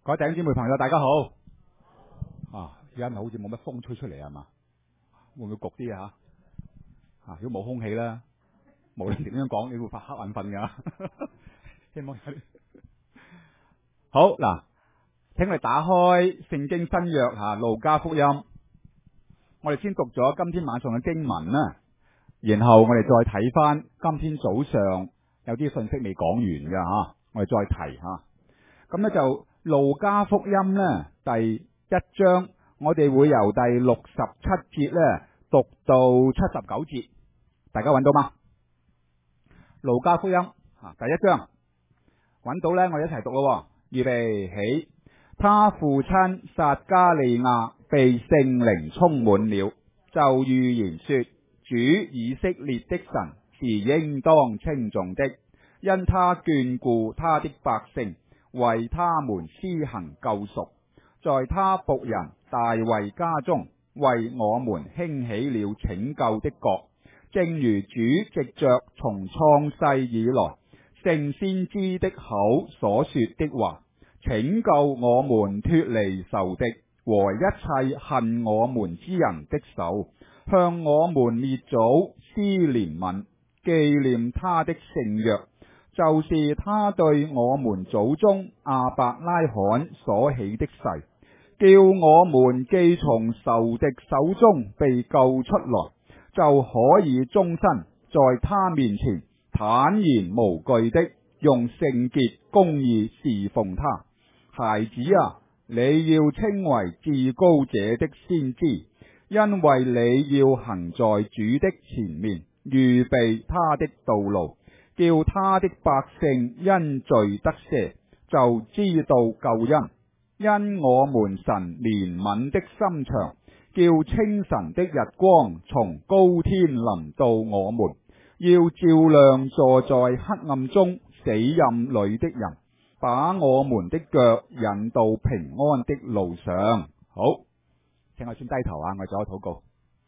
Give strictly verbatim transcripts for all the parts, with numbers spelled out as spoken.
各位弟兄姊妹朋友，大家好。啊，而家咪好似冇乜風吹出嚟係嘛？會唔會焗啲啊？啊，如果冇空氣啦，無論點樣講，你會發黑眼瞓㗎。希望有啲好嗱，請你打開聖經新約吓路加福音，我哋先讀咗今天晚上嘅經文啦，然後我哋再睇翻今天早上有啲信息未講完嘅吓，我哋再提吓。咁咧就路加福音咧第一章，我哋會由第六十七節咧讀到七十九節，大家揾到嗎？路加福音啊，第一章揾到咧，我哋一齊讀咯。預備起，他父親撒加利亞被聖靈充滿了，就預言說：主以色列的神是應當稱頌的，因他眷顧他的百姓，為他們施行救贖，在他僕人大衛家中為我們興起了拯救的國，正如主藉着從創世以來聖先知的口所說的話，拯救我們脫離仇敵和一切恨我們之人的手，向我們列祖施憐憫，紀念他的聖約，就是他對我們祖宗亞伯拉罕所起的誓，叫我們既從仇敵手中被救出來，就可以終身在他面前坦然無懼的用聖潔公義侍奉他。孩子啊，你要稱為至高者的先知，因為你要行在主的前面，預備他的道路，叫他的百姓因罪得赦，就知道救恩。因我們神憐憫的心腸，叫清晨的日光從高天臨到我們，要照亮坐在黑暗中死蔭裏的人，把我們的腳引到平安的路上。好，請我先低頭啊，我做個禱告。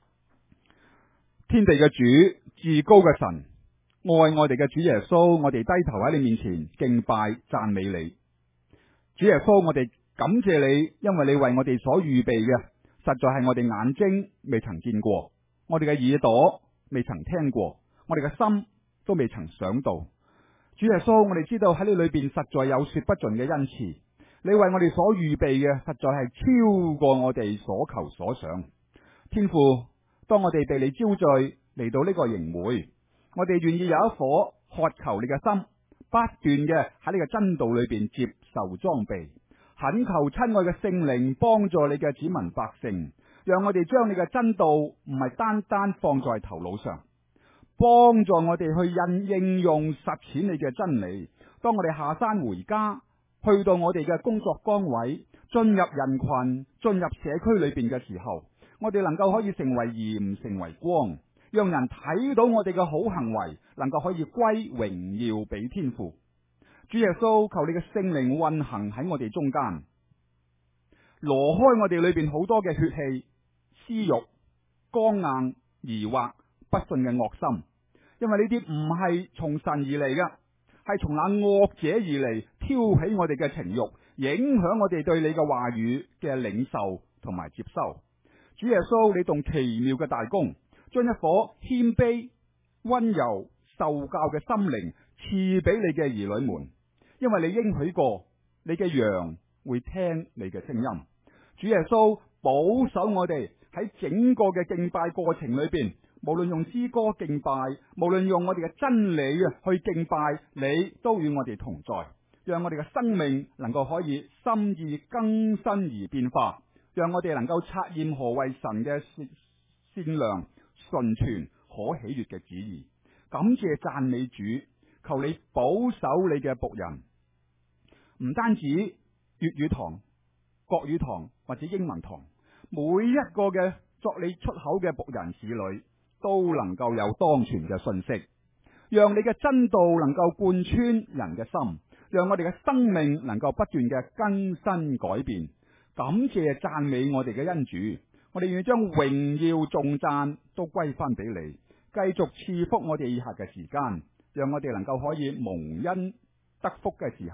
天地嘅主，至高嘅神，愛我哋嘅主耶穌，我哋低頭喺你面前敬拜讚美你。主耶穌，我哋感謝你，因為你為我哋所預備嘅，實在係我哋眼睛未曾見過，我哋嘅耳朵未曾聽過，我哋嘅心都未曾想到。主耶穌，我哋知道喺你裏邊實在有說不盡嘅恩慈，你為我哋所預備嘅實在係超過我哋所求所想。天父，當我哋被你招聚嚟到呢個營會，我哋願意有一顆渴求你嘅心，不斷嘅喺呢個真道裏邊接受裝備，懇求親愛嘅聖靈幫助你嘅子民百姓，讓我哋將你嘅真道唔係單單放在頭腦上，幫助我哋去應應用實踐你嘅真理。當我哋下山回家，去到我哋嘅工作崗位，進入人群，進入社區裏邊嘅時候，我哋能夠可以成為鹽，成為光，讓人睇到我哋嘅好行為，能夠可以歸榮耀俾天父。主耶穌，求你嘅聖靈運行喺我哋中間，挪開我哋裏邊好多嘅血氣、私欲、剛硬、疑惑、不信嘅惡心，因為呢啲唔係從神而嚟嘅，係從那惡者而嚟，挑起我哋嘅情欲，影響我哋對你嘅話語嘅領受同埋接收。主耶穌，你動奇妙嘅大功，將一顆謙卑、溫柔、受教嘅心靈賜俾你嘅兒女們，因為你應許過，你嘅羊會聽你嘅聲音。主耶穌，保守我哋喺整個嘅敬拜過程裏邊，無論用詩歌敬拜，無論用我哋嘅真理啊去敬拜，你都與我哋同在，讓我哋嘅生命能夠可以心意更新而變化，讓我哋能夠察驗何為神嘅善良、純全、可喜悅嘅旨意。感謝讚美主，求你保守你嘅僕人，唔單止粵語堂、國語堂或者英文堂，每一個嘅作你出口嘅僕人使女都能夠有當傳嘅信息，讓你嘅真道能夠貫穿人嘅心，讓我哋嘅生命能夠不斷嘅更新改變。感謝讚美我哋嘅恩主，我哋願意將榮耀頌讚都歸翻俾你，繼續賜福我哋以下嘅時間，讓我哋能夠可以蒙恩得福嘅時候，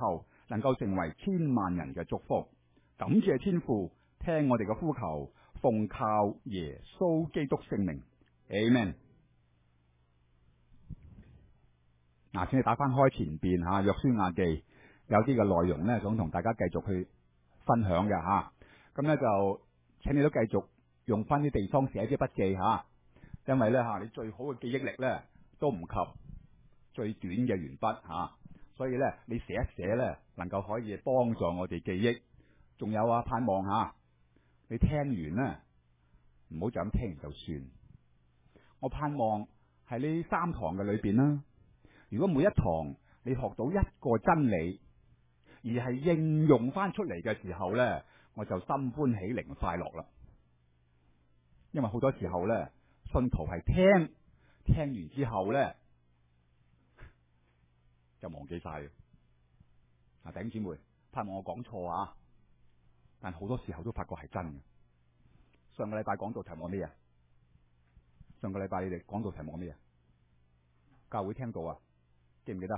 能夠成為千萬人嘅祝福。感謝天父，聽我哋嘅呼求，奉靠耶穌基督聖名 ，Amen。嗱，請你打翻開前邊吓，約書亞記有啲嘅內容咧，想同大家繼續去分享嘅吓。咁咧就，請你都繼續用翻啲地方寫啲筆記吓，因為咧吓你最好嘅記憶力咧都唔及最短嘅鉛筆吓，所以咧你寫一寫咧，能夠可以幫助我哋記憶。仲有啊，盼望吓你聽完咧，唔好就咁聽完就算。我盼望喺呢三堂嘅裏邊啦。如果每一堂你學到一個真理，而係應用翻出嚟嘅時候咧，我就心歡喜靈快樂啦。因為好多時候咧，信徒係聽聽完之後咧就忘記晒。啊，弟兄姊妹，盼望我講錯啊，但好多時候都發覺係真嘅。上個禮拜講到題目咩啊？上個禮拜你哋講到題目咩啊？教會聽到啊？記唔記得？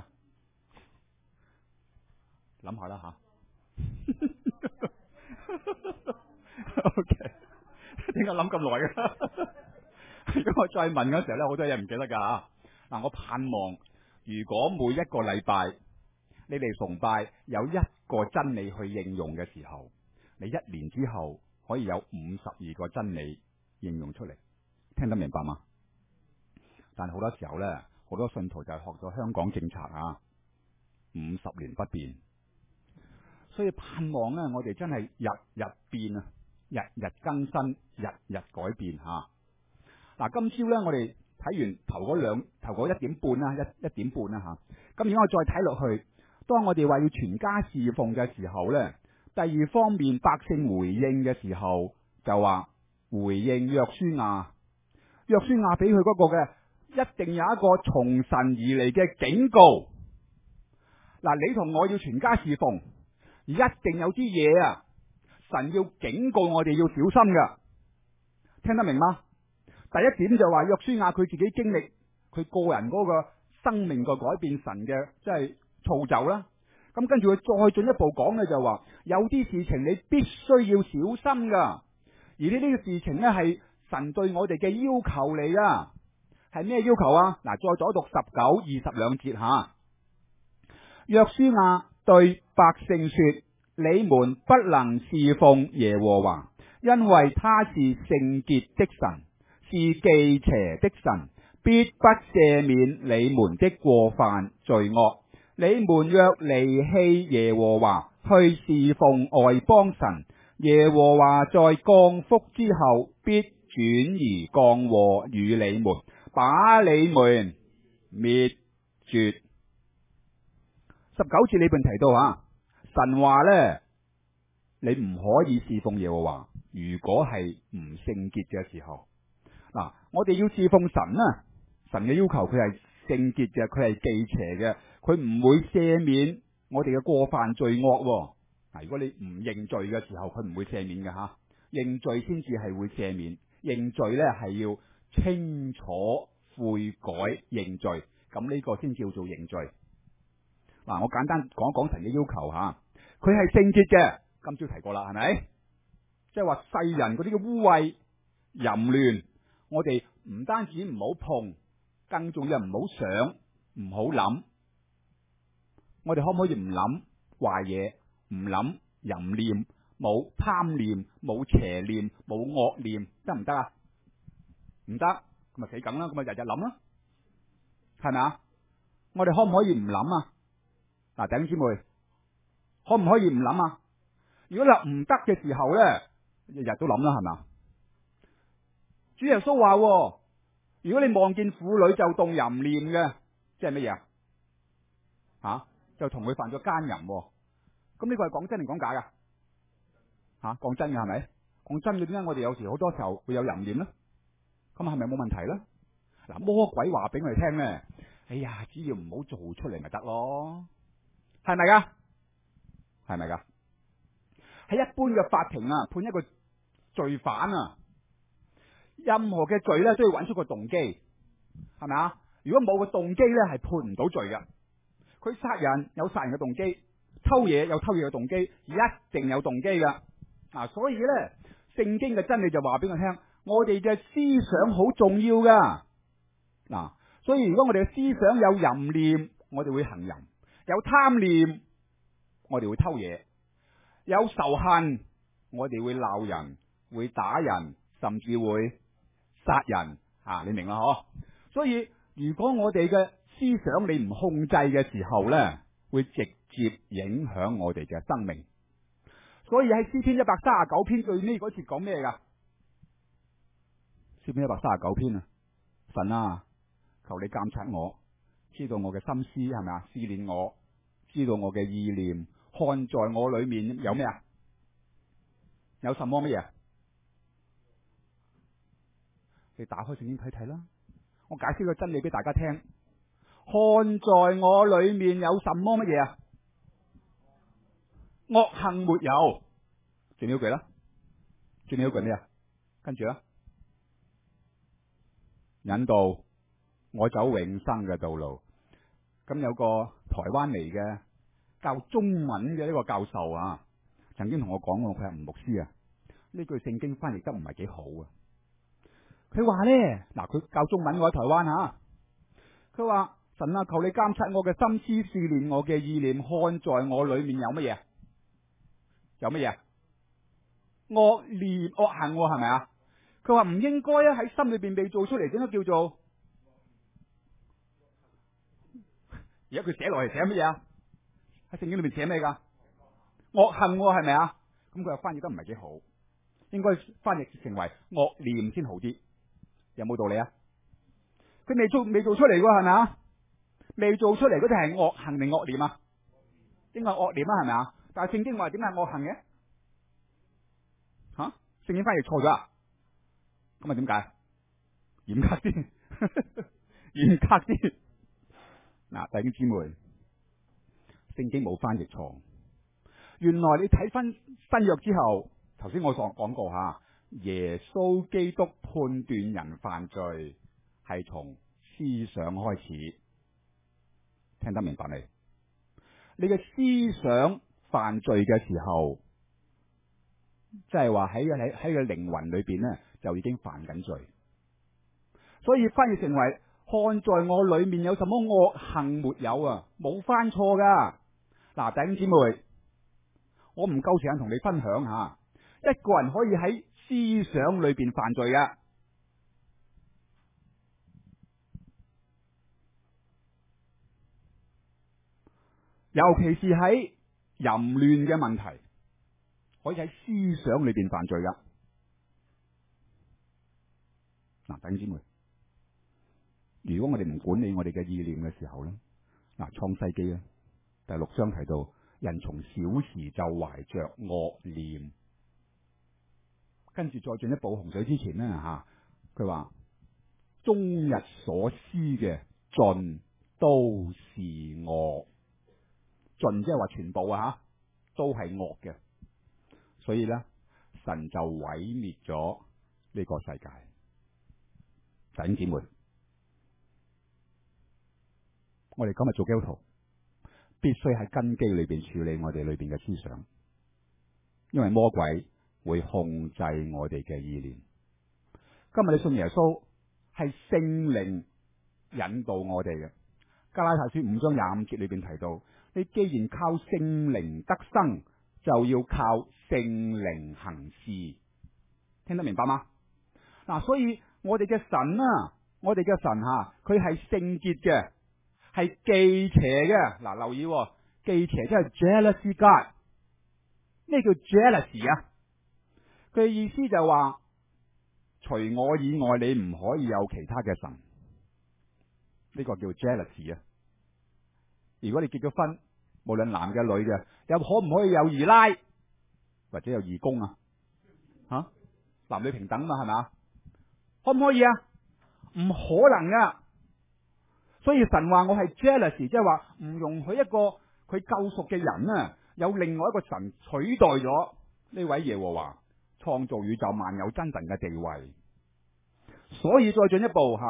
諗下啦吓。O K， 點解諗咁耐嘅？如果我再問嗰時候咧，好多嘢唔記得噶吓。嗱，我盼望如果每一個禮拜你哋崇拜有一個真理去應用嘅時候，你一年之後可以有五十二個真理應用出嚟，聽得明白嗎？但係好多時候咧，好多信徒就係學咗香港政策啊，五十年不變，所以盼望咧，我哋真係日日變啊，日日更新，日日改變吓。嗱、啊，今朝咧我哋睇完頭嗰兩頭嗰一點半啦，一一點半啦吓。咁如果我再睇落去，當我哋話要全家侍奉嘅時候咧，第二方面百姓回應嘅時候就話回應約書亞，約書亞俾佢嗰個嘅。一定有一個從神而嚟嘅警告。嗱，你同我要全家侍奉，一定有啲嘢啊，神要警告我哋要小心噶。聽得明嗎？第一點就話約書亞佢自己經歷佢個人嗰個生命個改變，神嘅即係造就啦。咁跟住佢再進一步講咧，就話有啲事情你必須要小心噶，而呢啲嘅事情咧係神對我哋嘅要求嚟噶。係咩要求啊？嗱，再左讀十九、二十兩節吓。約書亞對百姓說：你們不能侍奉耶和華，因為他是聖潔的神，是忌邪的神，必不赦免你們的過犯罪惡。你們若離棄耶和華，去侍奉外邦神，耶和華在降福之後，必轉移降禍與你們，把你們滅絕。十九節裏邊提到啊，神話咧，你唔可以侍奉耶和華，如果係唔聖潔嘅時候。嗱，我哋要侍奉神啊，神嘅要求佢係聖潔嘅，佢係忌邪嘅，佢唔會赦免我哋嘅過犯罪惡。嗱，如果你唔認罪嘅時候，佢唔會赦免嘅吓，認罪先至係會赦免。認罪咧係要清楚悔改認罪，咁呢個先叫做認罪。嗱，我簡單講一講神嘅要求吓，佢係聖潔嘅，今朝提過啦，係咪？即係話世人嗰啲嘅污穢淫亂，我哋唔單止唔好碰，更重要唔好想，唔好諗。我哋可唔可以唔諗壞嘢，唔諗淫念，冇貪念，冇邪念，冇惡念，得唔得啊？唔得，咁咪死梗啦，咁咪日日諗啦，係咪啊？我哋可唔可以唔諗啊？嗱，弟兄姊妹，可唔可以唔諗啊？如果你唔得嘅時候咧，日日都諗啦，係咪啊？主耶穌話，如果你望見婦女就動淫念嘅，即係乜嘢啊？吓，就同佢犯咗奸淫。咁呢個係講真定講假噶？吓、啊，講真嘅係咪？講真嘅，點解我哋有時好多時候會有淫念咧？咁係咪冇問題咧？嗱，魔鬼話俾我哋聽咧，哎呀，只要唔好做出嚟咪得咯，係咪噶？係咪噶？喺一般嘅法庭啊，判一個罪犯啊，任何嘅罪咧都要揾出個動機，係咪啊？如果冇個動機咧，係判唔到罪嘅。佢殺人有殺人嘅動機， 偷嘢有偷嘢嘅動機，一定有動機噶。啊，所以咧，聖經嘅真理就話俾我聽，我哋嘅思想好重要噶。嗱、啊，所以如果我哋嘅思想有淫念，我哋會行淫；有貪念，我哋會偷嘢；有仇恨，我哋會鬧人、會打人，甚至會殺人。啊，你明啦嗬？所以如果我哋嘅思想你唔控制嘅時候咧，會直接影響我哋嘅生命。所以喺詩篇一百三十九篇最尾嗰節講咩噶？詩篇一百三十九篇啊，神啊，求你監察我，知道我嘅心思係咪啊？試煉我，知道我嘅意念，看在我裏面有咩啊？有什麼乜嘢？你打開聖經睇睇啦，我解釋個真理俾大家聽。看在我裏面有什麼乜嘢啊？惡行沒有。仲有一句啦，仲有一句咩啊？跟住啦，引導我走永生嘅道路。咁有個台灣嚟嘅教中文嘅呢個教授啊，曾經同我講過，佢係吳牧師啊，呢句聖經翻譯得唔係幾好啊。佢話咧，嗱，佢教中文，我喺台灣吓，佢話神啊，求你監察我嘅心思，試煉我嘅意念，看在我裏面有乜嘢？有乜嘢？惡念惡行係咪啊？佢話唔應該啊，喺心裏邊被做出嚟，點解叫做？而家佢寫落嚟寫乜嘢啊？喺聖經裏面寫咩噶？惡行係咪啊？咁佢又翻譯得唔係幾好，應該翻譯成為惡念先好啲，有冇道理啊？佢未做未做出嚟喎，係咪啊？未做出嚟嗰啲係惡行定惡念啊？應該係惡念啊，係咪啊？但係聖經話點解係惡行嘅？吓、啊，聖經翻譯錯咗啊？咁啊點解？嚴格啲，嚴格啲。嗱，弟兄姊妹，聖經冇翻譯錯。原來你睇翻新約之後，頭先我所講過吓，耶穌基督判斷人犯罪係從思想開始，聽得明白未？你嘅思想犯罪嘅時候，即係話喺喺喺個靈魂裏邊咧，就已經犯緊罪。所以翻譯成為看在我裏面有什麼惡行沒有啊？冇翻錯噶。嗱，弟兄姊妹，我唔夠時間同你分享下，一個人可以喺思想裏邊犯罪嘅，尤其是喺淫亂嘅問題，可以喺思想裏邊犯罪噶。嗱，弟兄姊妹，如果我哋唔管理我哋嘅意念嘅時候咧，嗱，創世記啊第六章提到，人從小時就懷着惡念，跟住再進一步洪水之前咧吓，佢話終日所思嘅盡都是惡，盡即係話全部啊吓，都係惡嘅，所以咧神就毀滅咗呢個世界。弟兄姊妹，我哋今日做基督徒，必須喺根基裏邊處理我哋裏邊嘅思想，因為魔鬼會控制我哋嘅意念。今日你信耶穌，係聖靈引導我哋嘅。加拉太書五章廿五節裏邊提到，你既然靠聖靈得生，就要靠聖靈行事。聽得明白嗎？嗱、啊，所以我哋嘅神啊，我哋嘅神吓，佢係聖潔嘅，係忌邪嘅。嗱、啊，留意、哦、忌邪即係 jealousy God。咩叫 jealousy 啊？佢嘅意思就係話，除我以外，你唔可以有其他嘅神。呢個叫 jealousy 啊！如果你結咗婚，無論男嘅女嘅，又可唔可以有二奶或者有二公啊？吓、啊，男女平等嘛，係咪？可唔可以啊？唔可能噶。所以神話我係 jealousy，即係話唔容許一個佢救贖嘅人啊，有另外一個神取代咗呢位耶和華創造宇宙萬有真神嘅地位。所以再進一步吓。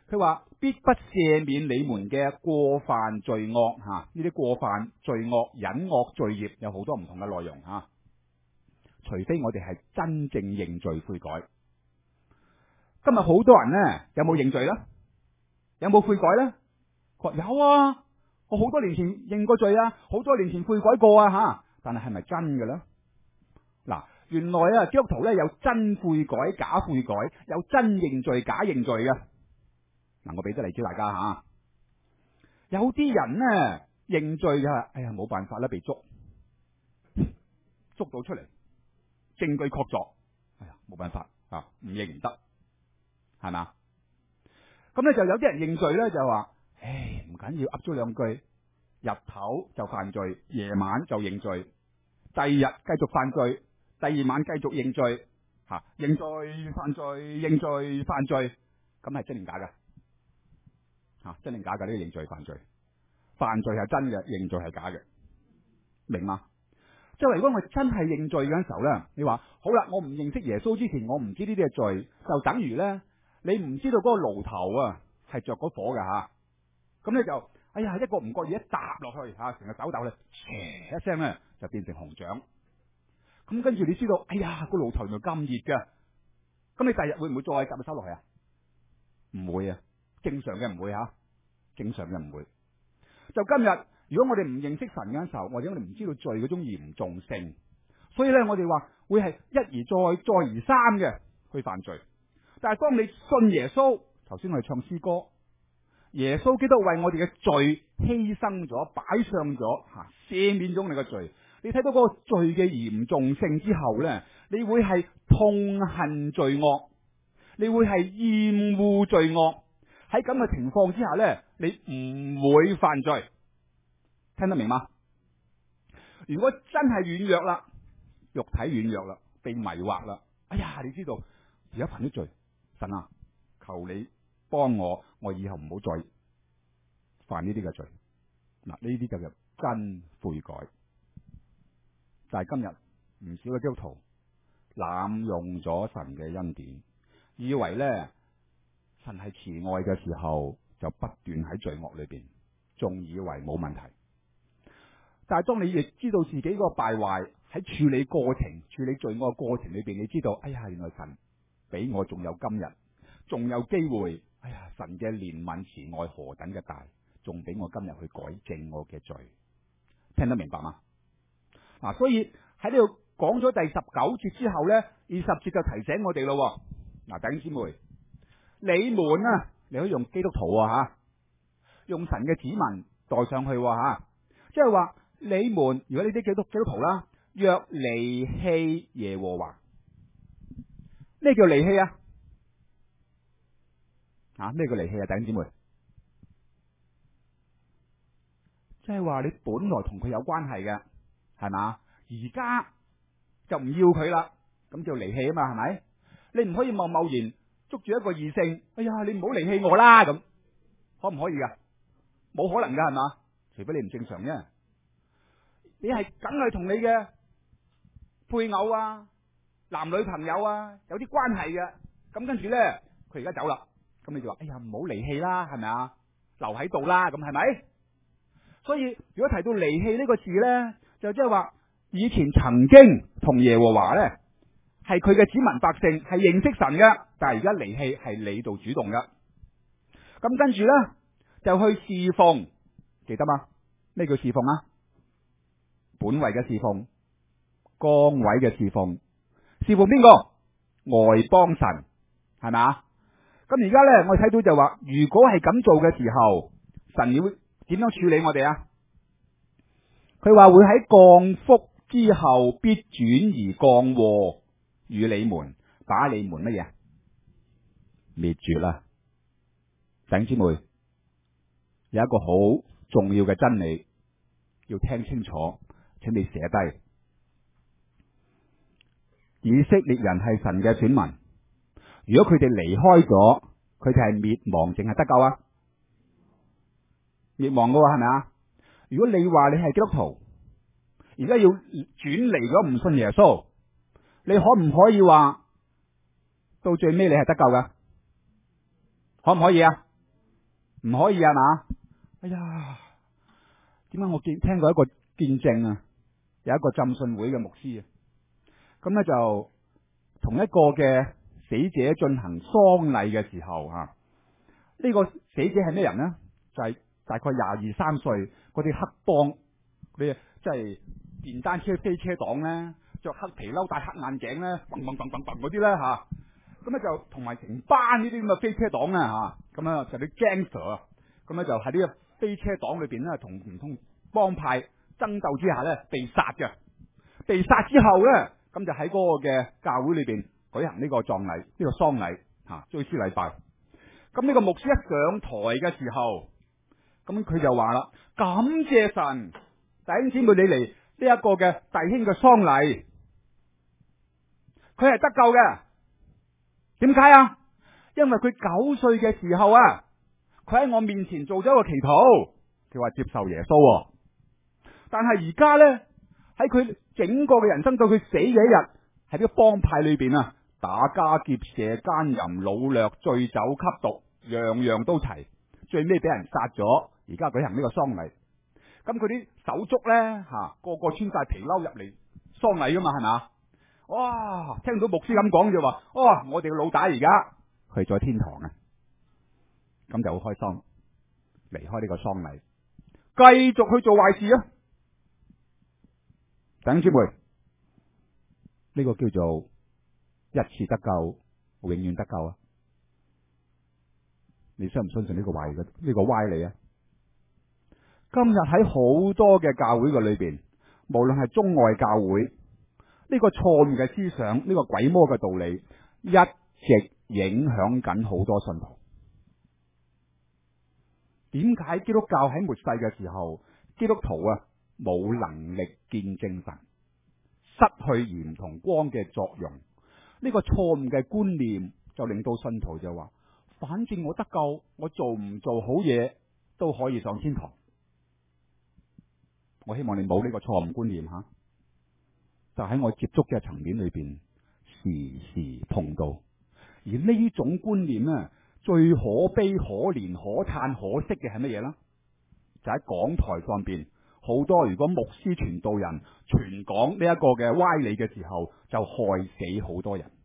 佢話必不赦免你們嘅過犯罪惡吓，呢啲過犯罪惡隱惡罪孽有好多唔同嘅內容吓，除非我哋係真正認罪悔改。今日好多人呢，有冇認罪呢？有冇悔改呢？佢話有啊，我好多年前認過罪啊，好多年前悔改過啊吓，但係係咪真嘅呢？嗱，原來啊基督徒咧有真悔改、假悔改，有真認罪、假認罪嘅。嗱，我俾啲例子大家吓，有啲人呢認罪就係，哎呀冇辦法啦，被捉，捉到出嚟，證據確鑿，哎呀冇辦法啊，唔認唔得，係嘛？咁咧就有啲人認罪咧就話，唉唔緊要，噏咗兩句，日頭就犯罪，夜晚就認罪，第二日繼續犯罪，第二晚繼續認罪，吓、啊、認罪犯罪，認罪犯罪，咁係真定假嘅？吓、啊、真定假嘅呢、這個認罪犯罪？犯罪係真嘅，認罪係假嘅，明嗎？即係如果我真係認罪嘅時候咧，你話好啦，我唔認識耶穌之前，我唔知呢啲係罪，就等於咧。你唔知道嗰個爐頭啊係着嗰火㗎吓，咁你就哎呀一個唔覺意一搭落去吓，成個手豆咧，唰一聲咧就變成紅掌。咁跟住你知道，哎呀個爐頭原來咁熱嘅，咁你第日會唔會再夾個手落去啊？唔會啊，正常嘅唔會吓，正常嘅唔會。就今日，如果我哋唔認識神嘅時候，或者我哋唔知道罪嗰種嚴重性，所以咧我哋話會係一而再，再而三嘅去犯罪。但係當你信耶穌，頭先我哋唱詩歌，耶穌基督為我哋嘅罪犧牲咗，擺上咗吓，赦免咗我哋嘅罪。你睇到嗰個罪嘅嚴重性之後咧，你會係痛恨罪惡，你會係厭惡罪惡。喺咁嘅情況之下咧，你唔會犯罪。聽得明嗎？如果真係軟弱啦，肉體軟弱啦，被迷惑啦，哎呀，你知道而家犯咗罪。神啊，求你幫我，我以後唔好再犯呢啲嘅罪。嗱，呢啲就叫真悔改。但係今日唔少嘅基督徒濫用咗神嘅恩典，以為咧神係慈愛嘅時候，就不斷喺罪惡裏邊，仲以為冇問題。但係當你亦知道自己個敗壞喺處理過程、處理罪惡嘅過程裏邊，你知道，哎呀，原來神俾我仲有今日，仲有機會。哎呀，神嘅憐憫慈愛何等嘅大，仲俾我今日去改正我嘅罪。聽得明白嗎？嗱、啊，所以喺呢度講咗第十九節之後咧，二十節就提醒我哋咯。嗱、啊，弟兄姊妹，你們啊，你可以用基督徒啊吓，用神嘅子民代上去吓，即係話你們，如果你啲基督基督徒啦，若離棄耶和華。咩叫離棄啊？啊，咩叫離棄啊？弟兄姊妹，即係話你本來同佢有關係嘅，係嘛？而家就唔要佢啦，咁叫離棄啊嘛，係咪？你唔可以貿貿然捉住一個異性，哎呀，你唔好離棄我啦，咁可唔可以噶？冇可能噶，係嘛？除非你唔正常啫。你係梗係同你嘅配偶啊、男女朋友啊有啲關係嘅，咁跟住咧，佢而家走啦。咁你就話，哎呀，唔好離棄啦，係咪啊？留喺度啦，咁係咪？所以如果提到離棄呢個字咧，就即係話以前曾經同耶和華咧係佢嘅子民百姓，係認識神嘅，但係而家離棄係你做主動嘅。咁跟住咧就去侍奉，記得嗎？咩叫侍奉啊？本位嘅侍奉，崗位嘅侍奉，侍奉邊個？外邦神，係咪啊？咁而家咧，我哋睇到就話，如果係咁做嘅時候，神要點樣處理我哋啊？佢話會喺降福之後，必轉而降禍與你們，把你們乜嘢滅絕啦。弟兄姊妹，有一個好重要嘅真理要聽清楚，請你寫低。以色列人係神嘅選民。如果佢哋離開咗，佢哋係滅亡，淨係得救啊？滅亡噶喎，係咪啊？如果你話你係基督徒，而家要轉離咗唔信耶穌，你可唔可以話到最尾你係得救噶？可唔可以啊？ 唔可以啊嘛？哎呀，點解我見聽過一個見證啊？有一個浸信會嘅牧師啊，咁咧就同一個嘅死者進行喪禮嘅時候吓，呢個死者係咩人呢？就係大概廿二三歲嗰啲黑幫，嗰啲即係電單車飛車黨咧，着黑皮褸戴黑眼鏡咧，嘣嘣嘣嘣嘣嗰啲咧吓。咁咧就同埋成班呢啲咁嘅飛車黨啊吓，咁啊就啲 gangster 啊，咁咧就喺呢個飛車黨裏邊咧，同唔同幫派爭鬥之下咧被殺嘅。被殺之後咧，咁就喺嗰個嘅教會裏邊舉行呢個葬禮，呢、這個喪禮吓，追思禮拜。咁呢個牧師一上台嘅時候，咁佢就話啦：感謝神，弟兄姊妹你嚟呢一個嘅弟兄嘅喪禮，佢係得救嘅。點解啊？因為佢九歲嘅時候啊，佢喺我面前做咗一個祈禱，佢話接受耶穌。但係而家咧，喺佢整個嘅人生到佢死嘅一日，喺呢個幫派裏邊啊，打家劫舍、奸淫、擄掠、醉酒、吸毒，樣樣都齊，最尾俾人殺咗。而家舉行呢個喪禮，咁佢啲手足咧吓，個個穿晒皮褸入嚟喪禮噶嘛，係咪？哇！聽到牧師咁講就話，哦，我哋嘅老大而家去咗天堂啊！咁就好開心，離開呢個喪禮，繼續去做壞事啊！弟兄姊妹，呢個叫做一次得救，永遠得救啊！你相唔相信呢個壞嘅呢個歪理啊？今日喺好多嘅教會嘅裏邊，無論係中外教會。呢個錯誤嘅思想，呢個鬼魔嘅道理，一直影響緊好多信徒。點解基督教喺末世嘅時候，基督徒啊冇能力見證神，失去鹽同光嘅作用？呢個錯誤嘅觀念就令到信徒就話：反正我得救，我做唔做好嘢都可以上天堂。我希望你冇呢個錯誤觀念吓。就喺我接觸嘅層面裏邊，時時碰到。而呢種觀念呢，最可悲、可憐、可嘆、可惜嘅係乜嘢呢？就喺講台上邊，好多如果牧師傳道人傳講呢一個嘅歪理嘅時候，就害死好多人。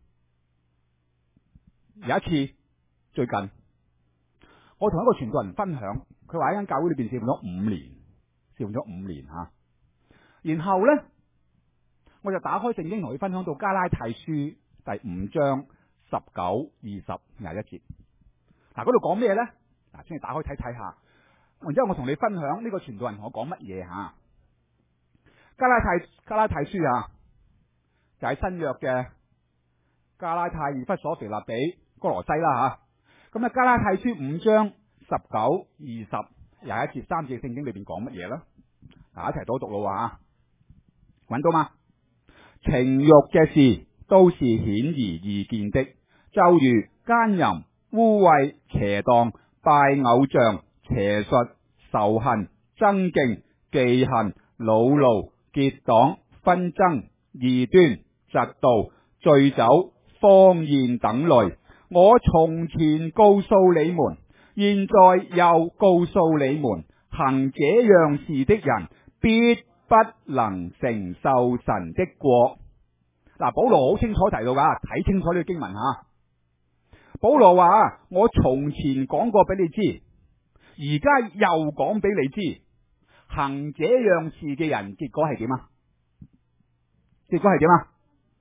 有一次，最近我同一個傳道人分享，佢話喺間教會裏邊侍奉咗五年，侍奉咗五年吓，然後呢。我就打開聖經同佢分享到加拉太書第五章十九、二十、廿一節。嗱，嗰度講咩咧？嗱，先嚟打開睇睇下。然之後我同你分享呢個傳道人同我講乜嘢吓？加拉太加拉太書啊，就喺新約嘅加拉太、以弗所、腓立比、哥羅西啦吓。咁啊，加拉太書五章十九、二十、廿一節三節聖經裏邊講乜嘢咧？嗱，一齊讀一讀咯吓，揾到嗎？情欲嘅事都是顯而易見的，就如奸淫、污穢、邪蕩、拜偶像、邪術、仇恨、爭競、忌恨、惱怒、結黨、紛爭、異端、嫉妒、醉酒、荒宴等類。我從前告訴你們，現在又告訴你們，行這樣事的人必不能承受神的國。嗱，保羅好清楚提到噶，睇清楚呢個經文吓。保羅話：我從前講過俾你知，而家又講俾你知，行這樣事嘅人結果係點啊？結果係點啊？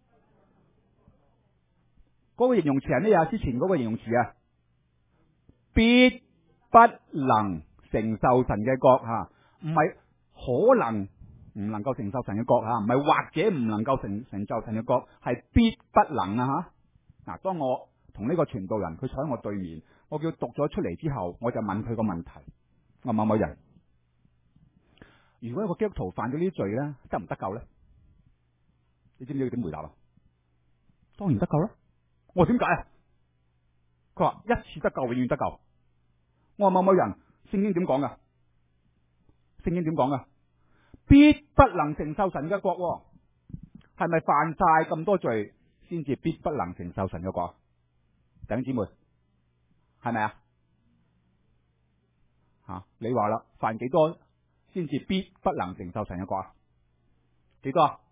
嗰個形容詞係咩啊？之前嗰個形容詞啊，必不能承受神嘅國吓，唔係可能唔能夠承受神嘅國吓，唔係或者唔能夠成成就神嘅國，係必不能啊吓。嗱，當我同呢個傳道人，佢坐喺我對面，我叫佢讀咗出嚟之後，我就問佢個問題：我某某人，如果一個基督徒犯咗呢啲罪咧，得唔得救咧？你知唔知佢點回答啊？當然得救啦。我話點解啊？佢話一次得救，永遠得救。我話某某人，聖經點講噶？聖經點講噶？必不能承受神嘅國，係咪犯晒咁多罪先至必不能承受神嘅國？弟兄姊妹，係咪啊？ 吓，你話啦，犯幾多先至必不能承受神嘅國啊？幾多啊？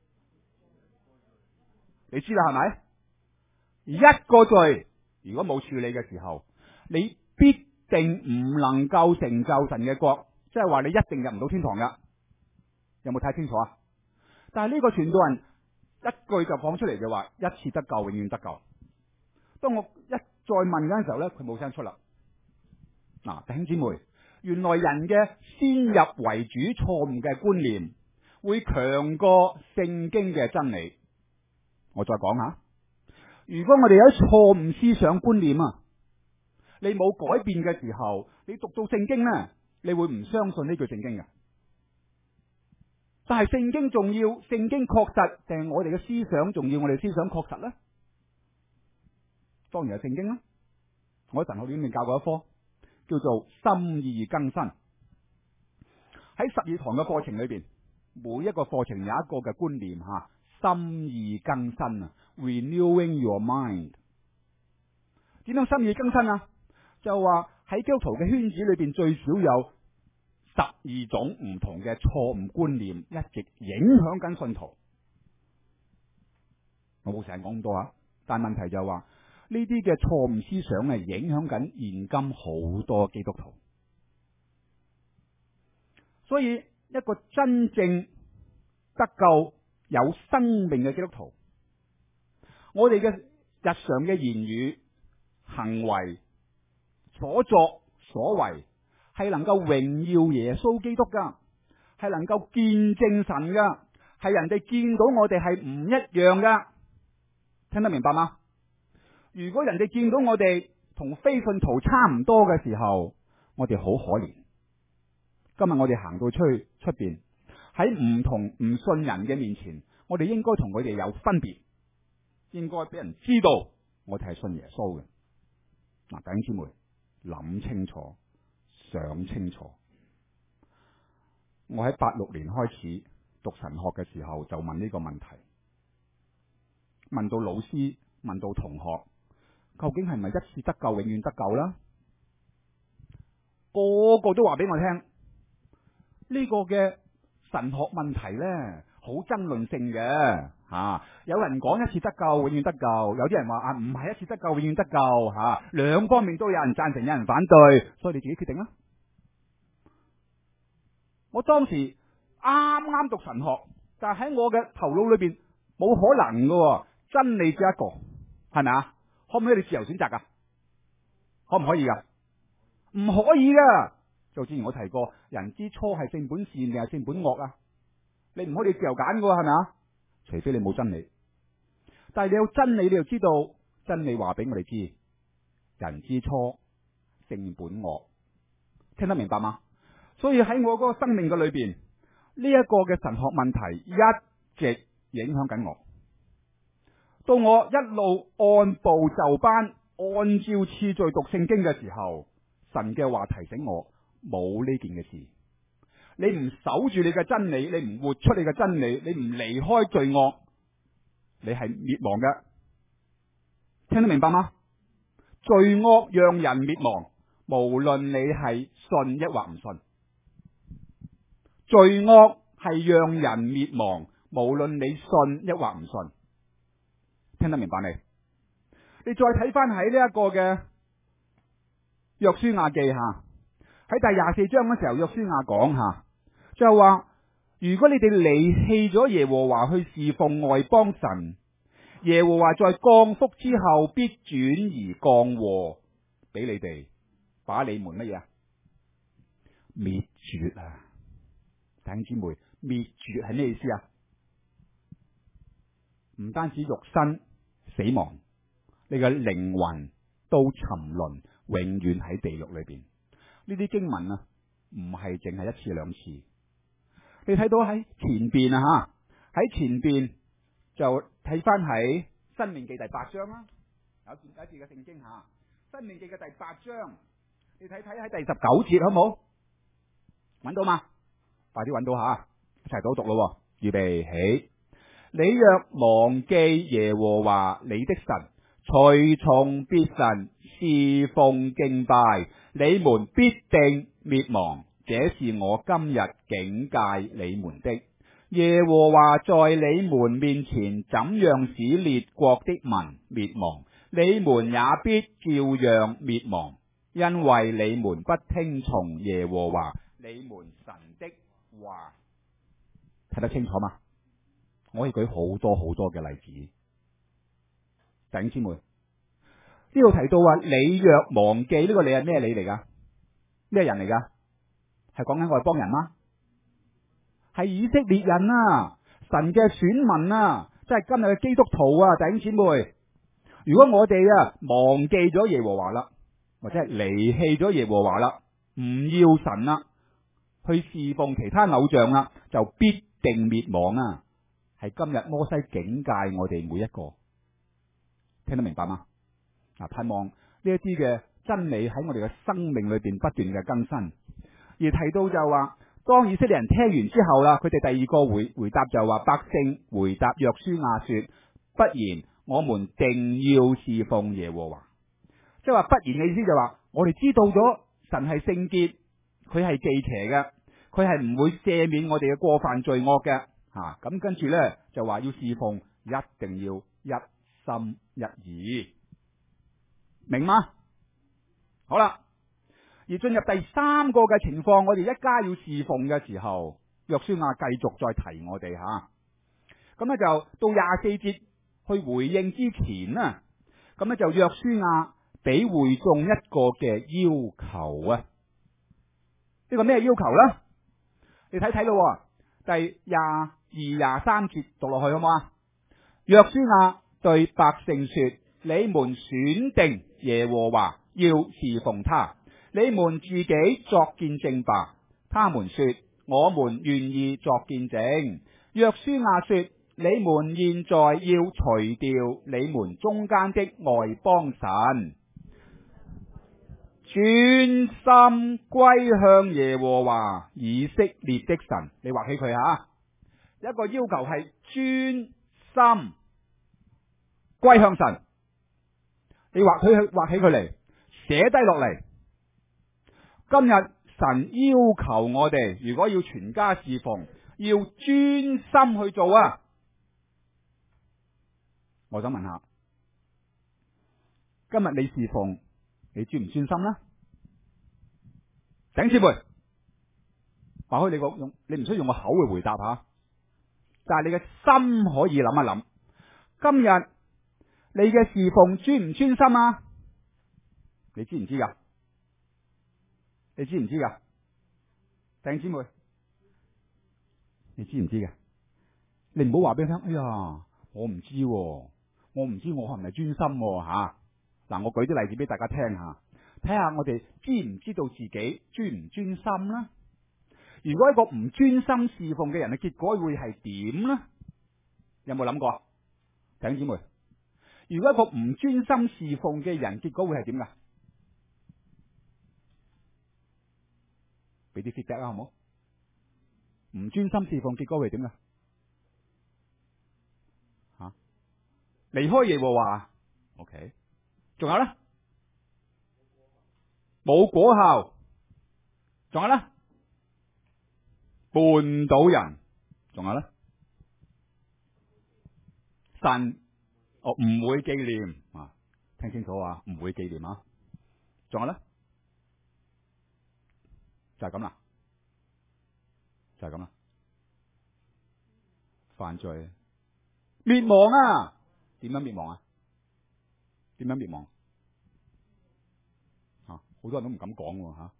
你知啦，係咪？一個罪如果冇處理嘅時候，你必定唔能夠成就神嘅國，即係話你一定入唔到天堂噶。有冇睇清楚啊？但係呢個傳道人一句就講出嚟嘅話，一次得救，永遠得救。當我一再問嗰陣時候咧，佢冇聲出啦。嗱、啊，弟兄姊妹，原來人嘅先入為主錯誤嘅觀念會強過聖經嘅真理。我再講下，如果我哋有錯誤思想觀念啊，你冇改變嘅時候，你讀到聖經咧，你會唔相信呢句聖經嘅。但係聖經重要，聖經確實定係我哋嘅思想重要？我哋思想確實咧，當然係聖經啦。我喺神學院裏面教過一科，叫做心意更新。喺十二堂嘅課程裏邊，每一個課程有一個嘅觀念吓。心意更新啊 ，renewing your mind。點樣心意更新啊？就話喺基督徒嘅圈子裏邊，最少有十二種唔同嘅錯誤觀念，一直影響緊信徒。我冇成日講咁多啊，但係問題就係話呢啲嘅錯誤思想係影響緊現今好多基督徒。所以一個真正得救有生命嘅基督徒，我哋嘅日常嘅言語、行為、所作所為係能夠榮耀耶穌基督噶，係能夠見證神噶，係人哋見到我哋係唔一樣噶。聽得明白嗎？如果人哋見到我哋同非信徒差唔多嘅時候，我哋好可憐。今日我哋行到出去出邊，喺唔同唔信人嘅面前，我哋應該同佢哋有分別，應該俾人知道我哋係信耶穌嘅。嗱，弟兄姊妹，諗清楚，想清楚。我喺八六年開始讀神學嘅時候，就問呢個問題，問到老師，問到同學，究竟係咪一次得救，永遠得救啦？個個都話俾我聽，呢個嘅神學問題咧，好爭論性嘅吓、啊。有人講一次得救，永遠得救；有啲人話啊，唔係一次得救，永遠得救吓。兩、啊、方面都有人贊成，有人反對，所以你自己決定啦。我當時啱啱讀神學，但係喺我嘅頭腦裏邊冇可能嘅，真理只一個，係咪啊？可唔可以你自由選擇噶？可唔可以噶？唔可以噶。就正如我提過，人之初係性本善定係性本惡啊？你唔可以自由揀噶，係咪啊？除非你冇真理。但係你有真理，你就知道真理話俾我哋知，人之初性本惡。聽得明白嗎？所以喺我嗰個生命嘅裏邊，呢一個嘅神學問題一直影響緊我。到我一路按部就班，按照次序讀聖經嘅時候，神嘅話提醒我，冇呢件嘅事。你唔守住你嘅真理，你唔活出你嘅真理，你唔離開罪惡，你係滅亡嘅。聽得明白嗎？罪惡讓人滅亡，無論你係信抑或唔信。罪惡係讓人滅亡，無論你信抑或唔信。聽得明白未？你再睇翻喺呢一個嘅約書亞記下，喺第廿四章嘅時候，約書亞講下，就係話如果你哋離棄咗耶和華去侍奉外邦神，耶和華在降福之後必轉而降禍俾你哋，把你們乜嘢啊？滅絕啊！弟兄姊妹，滅絕係咩意思啊？唔單止肉身死亡，你嘅靈魂都沉淪，永遠喺地獄裏邊。呢啲經文啊，唔係淨係一次兩次。你睇到喺前邊啊吓，喺前邊就睇翻喺申命記第八章啦，有段有一節嘅聖經吓，申命記嘅第八章，你睇睇喺第十九節好冇？揾到嘛？快啲揾到吓，一齊讀讀咯。預備起，你若忘記耶和華你的神， 隨從別神侍奉敬拜，你們必定滅亡。這是我今日警戒你們的。耶和華在你們面前怎樣使列國的民滅亡，你們也必照樣滅亡，因為你們不聽從耶和華你們神的話。睇得清楚嗎？我可以舉好多好多嘅例子。弟兄姊妹，呢度提到話你若忘記，呢個你係咩你嚟噶？咩人嚟噶？係講緊外邦人嗎？係以色列人啊，神嘅選民啊，即係今日嘅基督徒啊，弟兄姊妹。如果我哋啊忘記咗耶和華啦，或者係離棄咗耶和華啦，唔要神啦，去侍奉其他偶像啦，就必定滅亡啊！係今日摩西警戒我哋每一個，聽得明白嗎？嗱，盼望呢一啲嘅真理喺我哋嘅生命裏邊不斷嘅更新。而提到就話，當以色列人聽完之後啦，佢哋第二個回回答就話，百姓回答約書亞說：不然，我們定要侍奉耶和華。即係話不然嘅意思就話，我哋知道咗神係聖潔，佢係忌邪嘅，佢係唔會赦免我哋嘅過犯罪惡嘅。吓、啊，咁跟住咧就話要侍奉，一定要一心一意，明嗎？好啦。而進入第三個嘅情況，我哋一家要侍奉嘅時候，約書亞繼續再提我哋吓。咁咧就到廿四節去回應之前啊，咁咧就約書亞俾會眾一個嘅要求啊。呢個咩要求咧？你睇睇咯，第廿二、廿三節讀落去好唔好啊？約書亞對百姓說：你們選定耶和華，要侍奉他。你們自己作見證吧。他們說：我們願意作見證。約書亞說：你們現在要除掉你們中間的外邦神，專心歸向耶和華以色列的神。你畫起佢吓，一個要求係專心歸向神。你畫佢畫起佢嚟，寫低落嚟。今日神要求我哋，如果要全家侍奉，要專心去做啊！我想問下，今日你侍奉，你專唔專心呢？頂姊妹，或許你個用，你唔需要用個口去回答下，但係你嘅心可以諗一諗，今日你嘅侍奉專唔專心啊？你知唔知噶？你知唔知噶？弟兄姊妹，你知唔知嘅？你唔好話俾佢聽。哎呀，我唔知，我唔知我係咪專心吓。嗱，我舉啲例子俾大家聽下，睇下我哋知唔知道自己專唔專心啦？如果一個唔專心侍奉嘅人嘅結果會係點呢？有冇諗過？弟兄姊妹，如果一個唔專心侍奉嘅人，結果會係點噶？俾啲 feedback 啦，好唔好？唔專心侍奉，結果會點噶？吓、啊，離開耶和華。OK， 仲有咧？冇果效。仲有咧？絆倒人。仲有咧？神哦唔會紀念啊，聽清楚啊，唔會紀念啊。仲有咧？就係咁啦，就係咁啦。犯罪滅亡啊？點樣滅亡啊？點樣滅亡啊？好多人都唔敢講吓，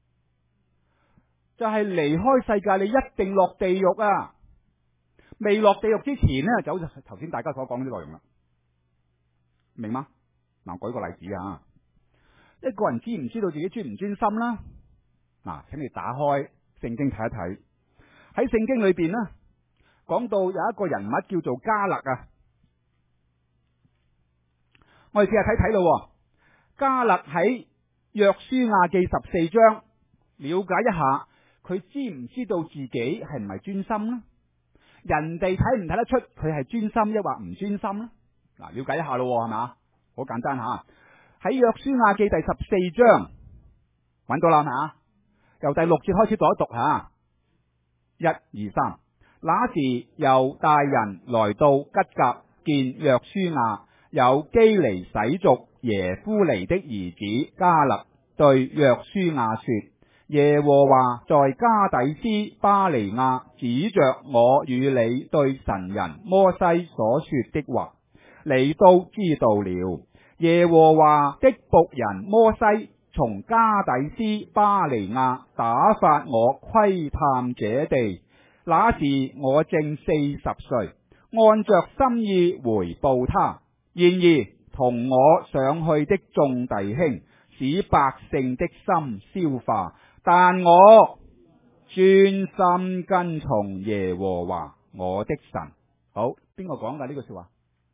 就係離開世界，你一定落地獄啊！未落地獄之前咧，就好似頭先大家所講啲內容啦，明嗎？嗱，我舉個例子啊，一個人知唔知道自己專唔專心啦？嗱，請你打開聖經睇一睇，喺聖經裏邊呢，講到有一個人物叫做迦勒啊，我哋試下睇睇咯。迦勒喺約書亞記十四章，了解一下佢知唔知道自己係唔係專心呢？人哋睇唔睇得出佢係專心抑或唔專心呢？嗱，了解一下咯，係嘛？ 好簡單吓。喺約書亞記第十四章揾到啦吓，由第六節開始讀一讀吓。一二三，那時猶大人來到吉甲見約書亞，有基尼洗族耶夫尼的兒子迦勒對約書亞說：耶和華在加底斯巴尼亞指着我與你對神人摩西所說的話，你都知道了。耶和華的僕人摩西從加底斯巴尼亞打發我窺探這地，那時我正四十歲，按着心意回報他。然而同我上去的眾弟兄使百姓的心消化，但我專心跟從耶和華我的神。好，邊個講噶呢句說話？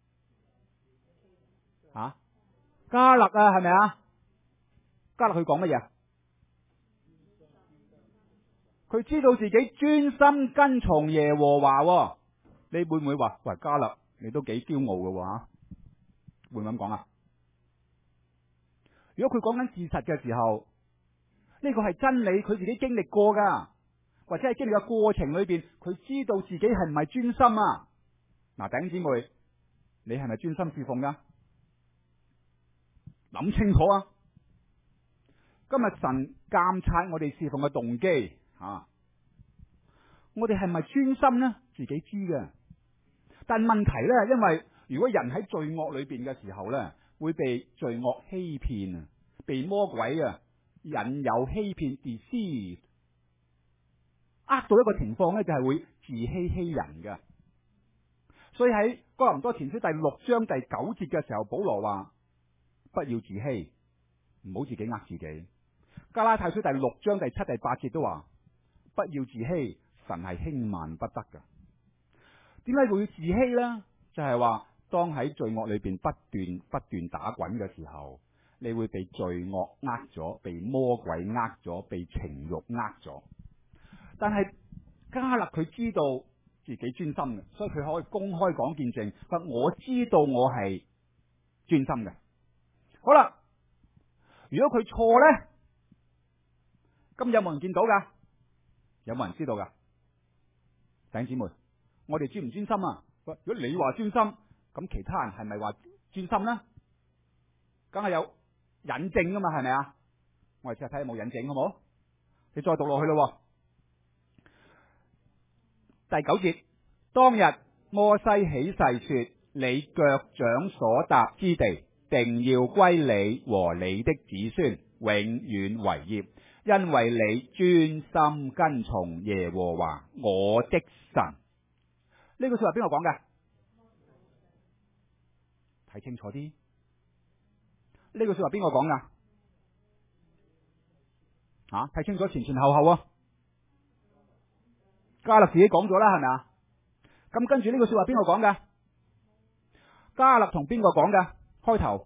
啊，迦勒啊，係咪啊？迦勒佢講乜嘢？佢知道自己專心跟從耶和華、哦。你會唔會話喂，迦勒你都幾驕傲嘅喎？會唔會咁講啊？如果佢講緊事實嘅時候，呢個係真理，佢自己經歷過噶，或者係經歷嘅過程裏邊，佢知道自己係唔係專心啊？嗱，弟兄姊妹，你係咪專心侍奉噶？諗清楚啊！今日神監察我哋侍奉嘅動機啊，我哋係咪專心呢？自己知嘅。但問題呢，因為如果人喺罪惡裏邊嘅時候呢，會被罪惡欺騙啊，被魔鬼啊引誘欺騙 deceive， 呃到一個情況呢，就係會自欺欺人嘅。所以喺哥林多前書第六章第九節嘅時候，保羅話：不要自欺，唔好自己呃自己。加拉太書第六章第七、第八節都話：不要自欺，神係輕慢不得噶。點解會要自欺呢？就係話，當喺罪惡裏邊不斷不斷打滾嘅時候，你會被罪惡呃咗，被魔鬼呃咗，被情欲呃咗。但係迦勒佢知道自己專心嘅，所以佢可以公開講見證，話我知道我係專心嘅。好啦，如果佢錯咧，咁有冇人見到噶？有冇人知道噶？弟兄姊妹，我哋專唔專心啊？如果你話專心，咁其他人係咪話專心呢？梗係有引證噶嘛，係咪啊？我哋試下睇下有冇引證，好冇？你再讀落去咯。第九節，當日摩西起誓說：你腳掌所踏之地，定要歸你和你的子孫，永遠為業，因為你專心跟從耶和華我的神。呢句說話邊個講嘅？睇清楚啲。呢句說話邊個講噶？啊，睇清楚前前後後啊！迦勒自己講咗啦，係咪啊？咁跟住呢句說話邊個講噶？迦勒同邊個講噶？開頭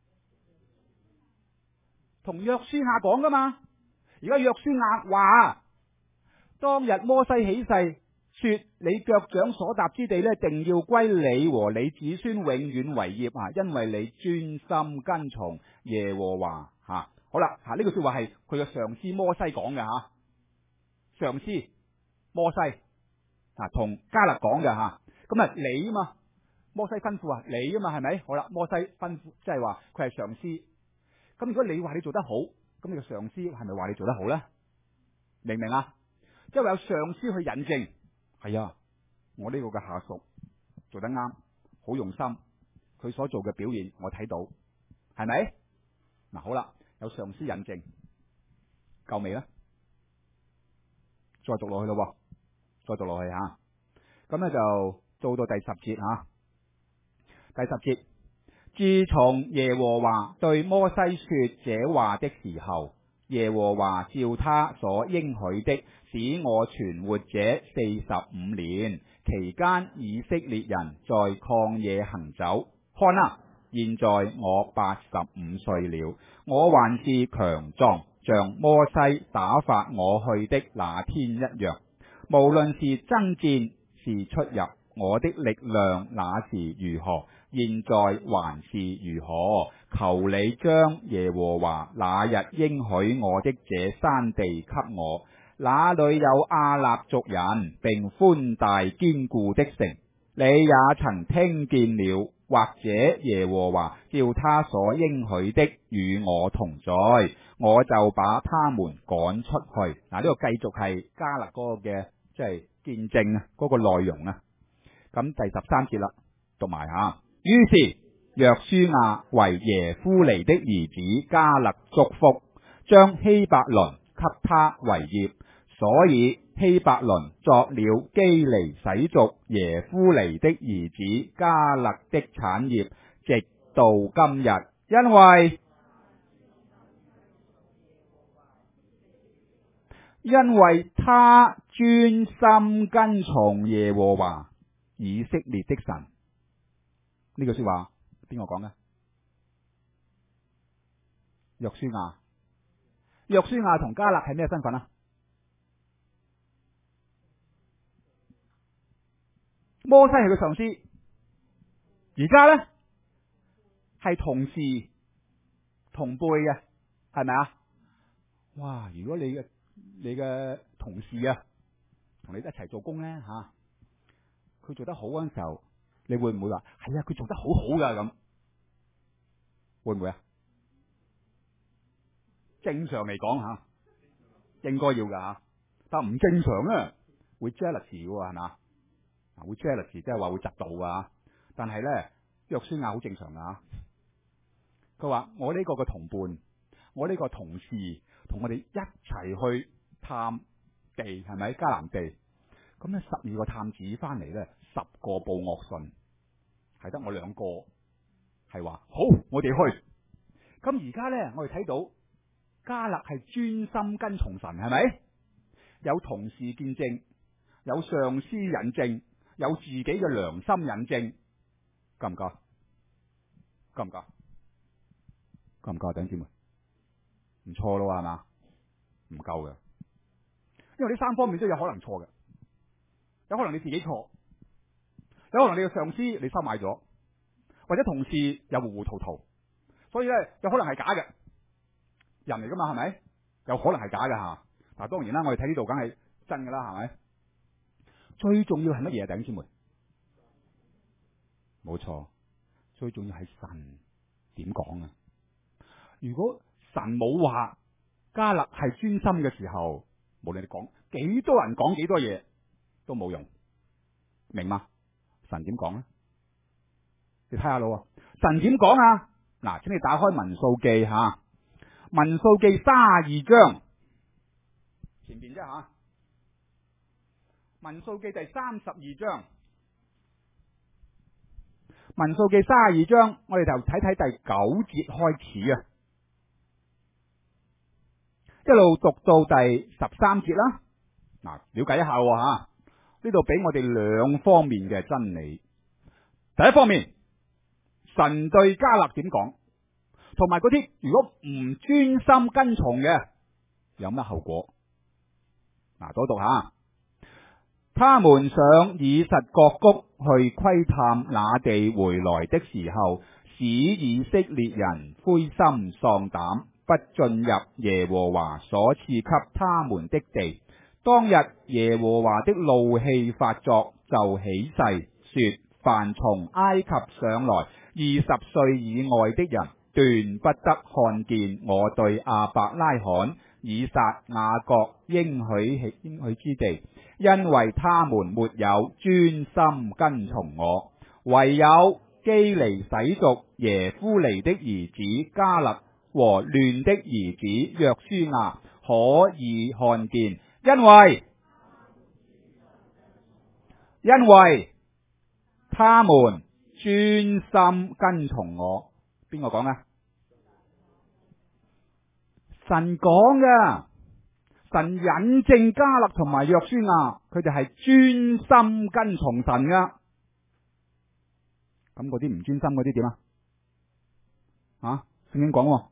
同約書亞講噶嘛？而家約書亞話，當日摩西起誓說：你腳掌所踏之地呢，定要歸你和你子孫永遠為業啊！因為你專心跟從耶和華吓、啊。好啦，吓、啊、呢句說話係佢嘅上司摩西講嘅吓，上司摩西啊同迦勒講嘅吓。咁啊你啊嘛，摩西吩咐啊你啊嘛，係咪？好啦，摩西吩咐即係話佢係上司。咁如果你話你做得好，咁你個上司係咪話你做得好咧？明唔明啊？即係話有上司去引證。係啊，我呢個嘅下屬做得啱，好用心，佢所做嘅表現我睇到，係咪？嗱，好啦，有上司引證，夠未咧？再讀落去咯，再讀落去吓。咁咧就做到第十節吓。第十節，自從耶和華對摩西說這話的時候，耶和華照他所應許的，使我存活這四十五年期間，以色列人在曠野行走。看啊，現在我八十五歲了，我還是強壯，像摩西打發我去的那天一樣。無論是爭戰是出入， 我的力量那時如何，現在還是如何。求你將耶和華那日應許我的這山地給我，那裏有亞納族人，並寬大堅固的城。你也曾聽見了，或者耶和華照他所應許的與我同在，我就把他們趕出去。嗱，呢個繼續係迦勒嗰個嘅即係見證啊，嗰個內容啊。咁第十三節啦，讀埋吓。於是約書亞為耶夫尼的兒子迦勒祝福，將希伯倫給他為業，所以希伯倫作了基尼洗族耶夫尼的兒子迦勒的產業，直到今日，因為因為他專心跟從耶和華以色列的神。呢句說話邊個講嘅？約書亞。約書亞同迦勒係咩身份啊？摩西係佢上司，而家呢係同事同輩嘅，係咪啊？哇！如果你嘅你嘅同事啊，同你一齊做工呢，吓、啊，佢做得好嗰陣時候，你會唔會話係啊？佢做得好好噶咁，會唔會啊？正常嚟講吓，應該要噶吓，但唔正常咧，會 jealous 嘅係嘛？會 jealous 即係話會嫉妒噶，但係咧約書亞好正常噶。佢話我呢個嘅同伴，我呢個同事，同我哋一齊去探地，係咪迦南地？咁咧十二個探子翻嚟咧，十個報惡信，係得我兩個係話好，我哋去。咁而家咧，我哋睇到迦勒係專心跟從神，係咪？有同事見證，有上司引證，有自己嘅良心引證，夠唔夠？夠唔夠？夠唔夠？弟兄姊妹，唔錯咯，係嘛？唔夠嘅，因為呢三方面都有可能錯嘅，有可能你自己錯，有可能你嘅上司你收買咗，或者同事又糊糊塗塗，所以咧有可能係假嘅人嚟噶嘛，係咪？有可能係假嘅吓，但係當然啦，我哋睇呢度梗係真噶啦，係咪？最重要係乜嘢啊？弟兄姊妹，冇錯，最重要係神點講啊？如果神冇話迦勒係專心嘅時候，無論你講幾多人講幾多嘢都冇用，明嗎？神點講咧？你睇下咯，神點講啊？嗱，請你打開民數記吓，民數記三十二章前邊啫吓，民數記第三十二章，民數記三十二章，我哋就睇睇第九節開始啊，一路讀到第十三節啦。嗱，了解一下吓，呢度俾我哋兩方面嘅真理。第一方面，神對迦勒點講，同埋嗰啲如果唔專心跟從嘅，有乜後果？嗱，多讀下。他們上以實各谷去窺探那地回來的時候，使以色列人灰心喪膽，不進入耶和華所賜給他們的地。當日耶和華的怒氣發作，就起誓說：凡從埃及上來二十歲以外的人，斷不得看見我對亞伯拉罕、以撒、雅各應許應許之地，因為他們沒有專心跟從我。唯有基尼洗族耶夫尼的兒子迦勒和亂的兒子約書亞可以看見，因為因為他們專心跟從我。邊個講啊？神講噶，神引證迦勒同埋約書亞，佢哋係專心跟從神噶。咁嗰啲唔專心嗰啲點啊？啊，聖經講，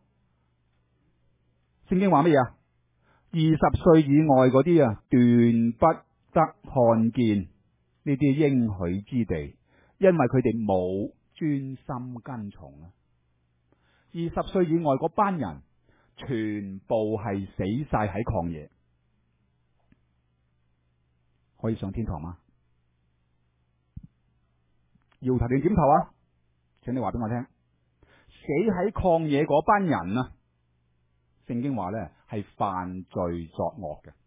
聖經話乜嘢啊？二十歲以外嗰啲啊，斷不得看見呢呢啲應許之地，因為佢哋冇專心跟從啊。二十歲以外嗰班人，全部係死晒喺曠野，可以上天堂嗎？搖頭定點頭啊？請你話俾我聽，死喺曠野嗰班人啊，聖經話咧係犯罪作惡嘅。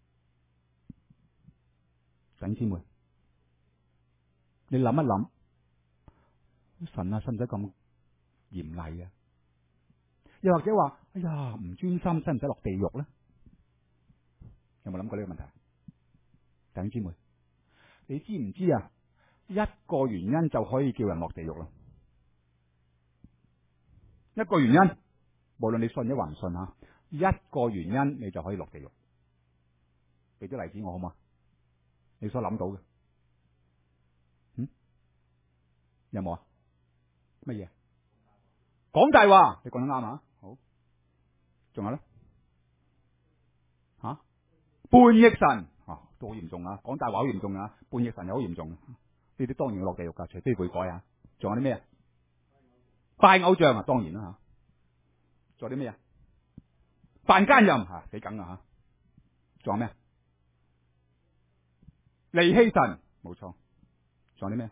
弟兄姊妹，你諗一諗，神啊，使唔使咁嚴厲啊？又或者話，哎呀，唔專心，使唔使落地獄咧？有冇諗過呢個問題？弟兄姊妹，你知唔知啊？一個原因就可以叫人落地獄啦。一個原因，無論你信抑或唔信吓，一個原因你就可以落地獄。俾啲例子我好嘛？你所諗到嘅，嗯，有冇啊？乜嘢？講大話，你講得啱啊！好，仲有咧？吓、啊，叛逆神啊，都好嚴重啊！講大話好嚴重啊，叛逆神又好嚴重。呢啲當然要落地獄噶，除非悔改啊。仲有啲咩啊？拜偶像啊，當然啦吓。仲有啲咩啊？犯奸淫吓，死梗啊吓。仲有咩？離棄神，冇錯。仲有啲咩？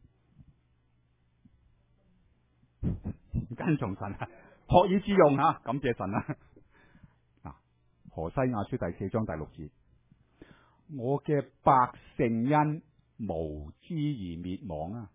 跟從神啊，學以致用吓，感謝神啊。嗱，何西阿書第四章第六節，我嘅百姓因無知而滅亡啊！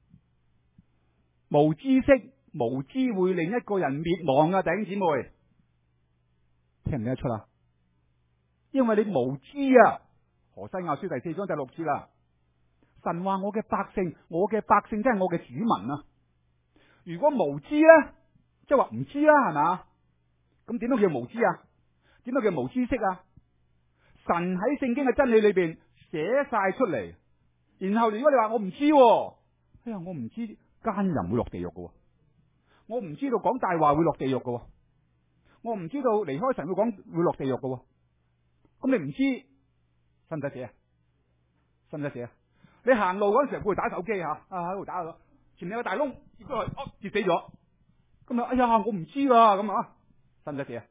無知識、無知會令一個人滅亡啊！弟兄姊妹，聽唔聽得出啊？因為你無知啊！何西阿書第四章第六節啦，神話我嘅百姓，我嘅百姓即係我嘅子民啊！如果無知咧，即係話唔知啦，係嘛？咁點樣叫無知啊？點樣叫無知識啊？神喺聖經嘅真理裏邊寫晒出嚟，然後如果你話我唔知，哎呀，我唔知奸淫會落地獄嘅，我唔知道講大話會落地獄嘅，我唔知道離開神會講會落地獄嘅，咁你唔知，使唔使寫啊？使唔使寫啊？你行路嗰陣時候會打手機吓，啊喺度打下，前面有個大窿跌咗去，哦跌死咗，咁啊，哎呀，我唔知啊，咁啊，使唔使寫啊？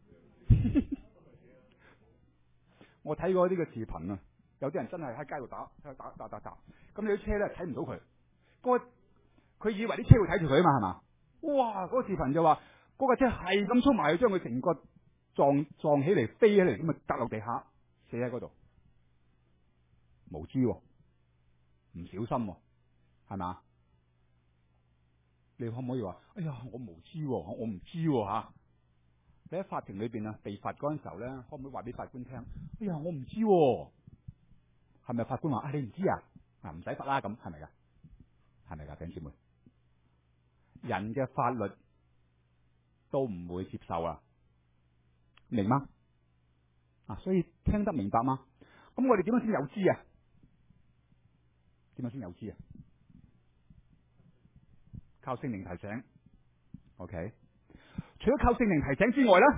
我睇過呢個視頻啊，有啲人真係喺街度打，喺度打打打打，咁你啲車咧睇唔到佢，嗰佢以為啲車會睇住佢啊嘛，係嘛？哇！嗰個視頻就話嗰架車係咁衝埋去，將佢成個撞撞起嚟，飛起嚟，咁啊砸落地下，死喺嗰度，無知喎，唔小心喎，係嘛？你可唔可以話，哎呀，我無知喎，我唔知喎吓？你喺法庭裏邊啊，被罰嗰陣時候咧，可唔可以話俾法官聽？哎呀，我唔知喎，係咪法官話啊？你唔知啊？嗱，唔使罰啦，咁係咪噶？係咪噶，弟兄姊妹？人嘅法律都唔會接受啊，明嗎？啊，所以聽得明白嗎？咁我哋點樣先有知啊？點樣先有知啊？靠聖靈提醒 ，OK。除咗靠聖靈提醒之外咧，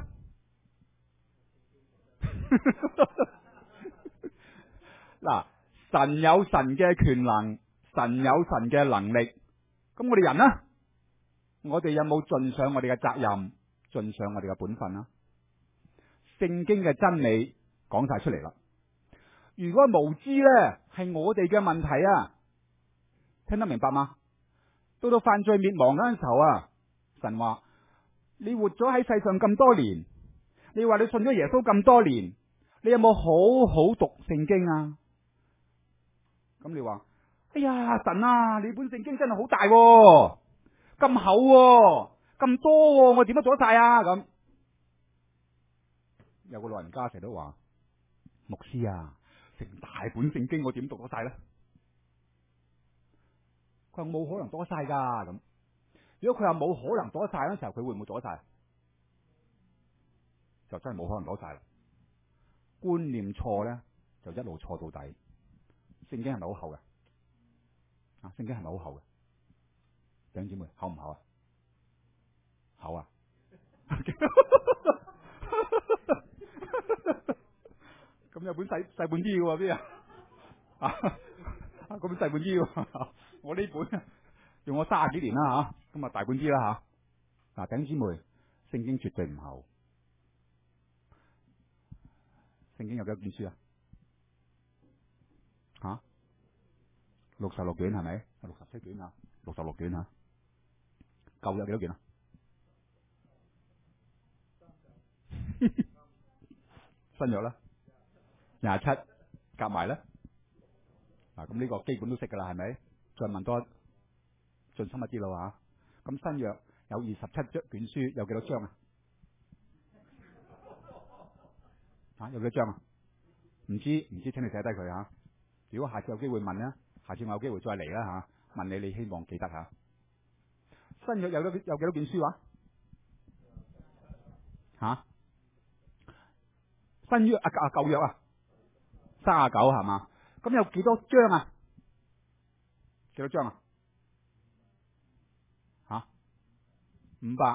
嗱，神有神嘅權能，神有神嘅能力。咁我哋人呢？我哋有冇盡上我哋嘅責任，盡上我哋嘅本分啊？聖經嘅真理講晒出嚟啦。如果無知咧係我哋嘅問題啊，聽得明白嗎？到到犯罪滅亡嗰陣時候啊，神話。你活咗喺世上咁多年，你話你信咗耶穌咁多年，你有冇好好讀聖經啊？咁你話，哎呀，神啊，你本聖經真係好大喎，咁厚喎，咁多喎，我點樣做得晒啊？咁有個老人家成日都話，牧師啊，成大本聖經我點讀得晒咧？佢話冇可能讀得晒噶。咁如果佢話冇可能讀得晒嗰陣時候，佢會唔會讀得晒？就真係冇可能讀得晒啦。觀念錯咧，就一路錯到底。聖經係咪好厚嘅？啊，聖經係咪好厚嘅？弟兄姊妹，厚唔厚啊？厚啊！咁有本細細本啲嘅喎，邊啊？ 咁細本啲喎，我呢本用我卅幾年啦吓，咁啊大本啲啦吓。嗱，弟兄姊妹，聖經絕對唔厚。聖經有幾多卷書啊？吓，六十六卷係咪？六十七卷啊，六十六卷啊。舊約幾多卷啊？新約啦，廿七夾埋咧。嗱，咁呢個基本都識噶啦，係咪？再問多進深一啲啦吓。咁新約有二十七章卷書，有幾多章啊？吓，有幾多章啊？唔知唔知，請你寫低佢吓。如果下次有機會問咧，下次我有機會再嚟啦吓，問你，你希望記得吓。新約有幾有幾多卷書話？吓？新約啊啊舊約啊，三十九係嘛？咁有幾多章啊？幾多章啊？吓？五百，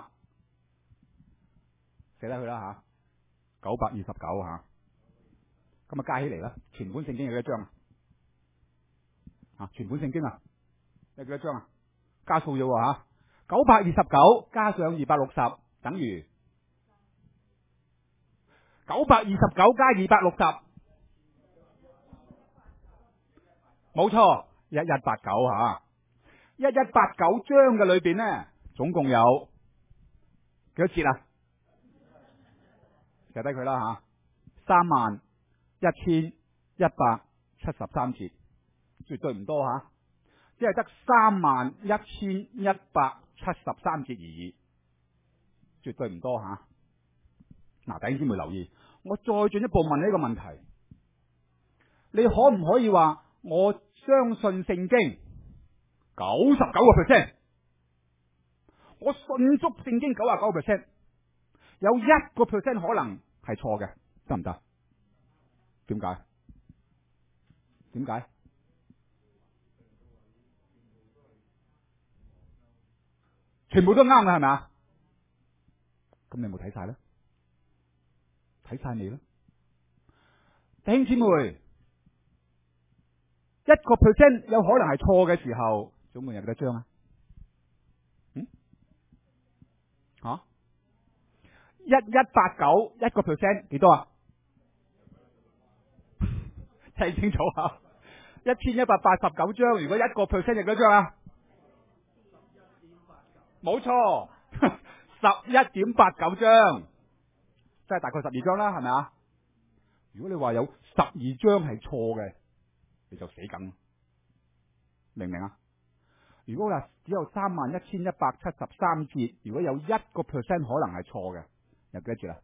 寫低佢啦吓。九百二十九吓。咁啊加起嚟啦，全本聖經有幾多章啊？吓，全本聖經啊，有幾多章啊？加數咗吓，九百二十九加上二百六十等於九百二十九加二百六十，冇錯，一一八九吓，一一八九章嘅裏邊咧，總共有幾多節啊？寫低佢啦吓，三萬一千一百七十三節，絕對唔多吓，只係得三萬一千一百七十三節而已，絕對唔多吓。嗱，弟兄姊妹留意，我再進一步問你一個問題，你可唔可以話我相信聖經九十九個 percent， 我信足聖經九十九個 percent， 有一個 percent 可能係錯嘅，得唔得？點解？點解？全部都啱嘅係咪啊？咁你有冇睇晒咧？睇晒未咧？弟兄姊妹，一個 percent 有可能係錯嘅時候，總共有幾多章啊？嗯？吓、啊？一一八九一個 percent 幾多啊？睇清楚啊！一千一百八十九章，如果一個 percent 有幾多章啊？冇錯，十一點八九章，即係大概十二章啦，係咪啊？如果你話有十二章係錯嘅，你就死梗，明唔明啊？如果話只有三萬一千一百七十三節，如果有一個 percent 可能係錯嘅，有幾多節啊？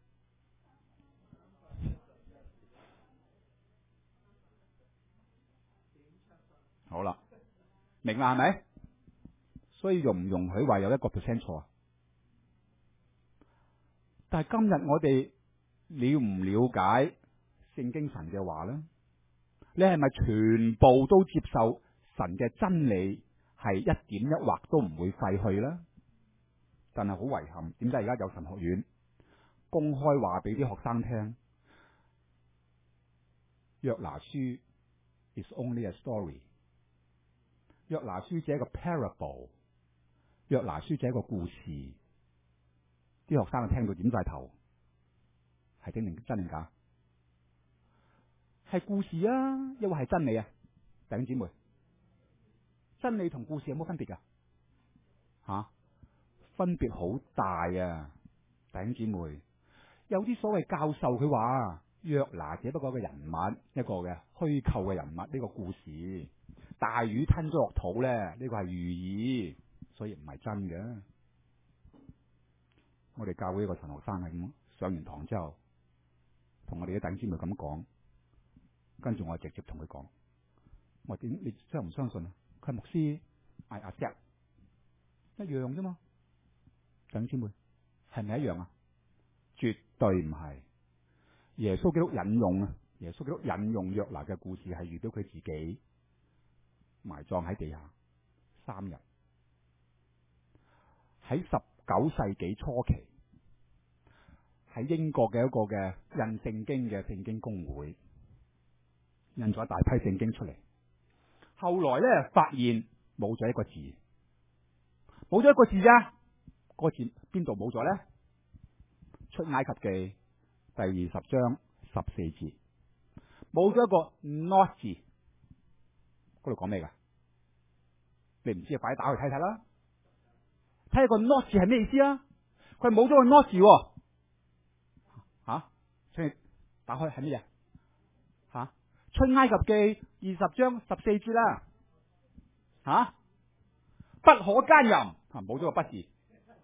好啦，明啦係咪？所以容唔容許話有一個 percent 錯啊？但係今日我哋了唔了解聖經神嘅話咧？你係咪全部都接受神嘅真理，係一點一劃都唔會廢去咧？但係好遺憾，點解而家有神學院公開話俾啲學生聽，約拿書 is only a story， 約拿書只係一個 parable， 約拿書只係一個故事，啲學生就聽到點晒頭，係真定真定假？係故事啊，抑或係真理啊？弟兄姊妹，真理同故事有冇分別噶？吓、啊，分別好大啊！弟兄姊妹，有啲所謂教授佢話約拿只不過一個人物，一個嘅虛構嘅人物，呢、這個故事大魚吞咗落肚咧，呢、這個係寓意，所以唔係真嘅。我哋教會一個陳學生係咁，上完堂之後，同我哋啲弟兄姊妹咁講。跟住我直接同佢講，我話點你相唔相信啊？佢係牧師，嗌阿 Jack， 一樣啫嘛。弟兄姊妹，係咪一樣啊？絕對唔係。耶穌基督引用啊，耶穌基督引用約拿嘅故事係預表佢自己埋葬喺地下三日。喺十九世紀初期，喺英國嘅一個嘅印聖經嘅聖經公會。印咗一大批聖經出嚟， 後來咧發現冇咗一個字，冇咗一個字咋？個字邊度冇咗咧？出埃及記第二十章十四節，冇咗一個 not 字，嗰度講咩噶？你唔知啊，快啲打去睇睇啦，睇下個 not 字係咩意思啊？佢冇咗個 not 字，吓、啊，所以打開係咩嘢？吓、啊，出埃及記二十章十四節啦，吓、啊，不可奸淫，冇咗個不字，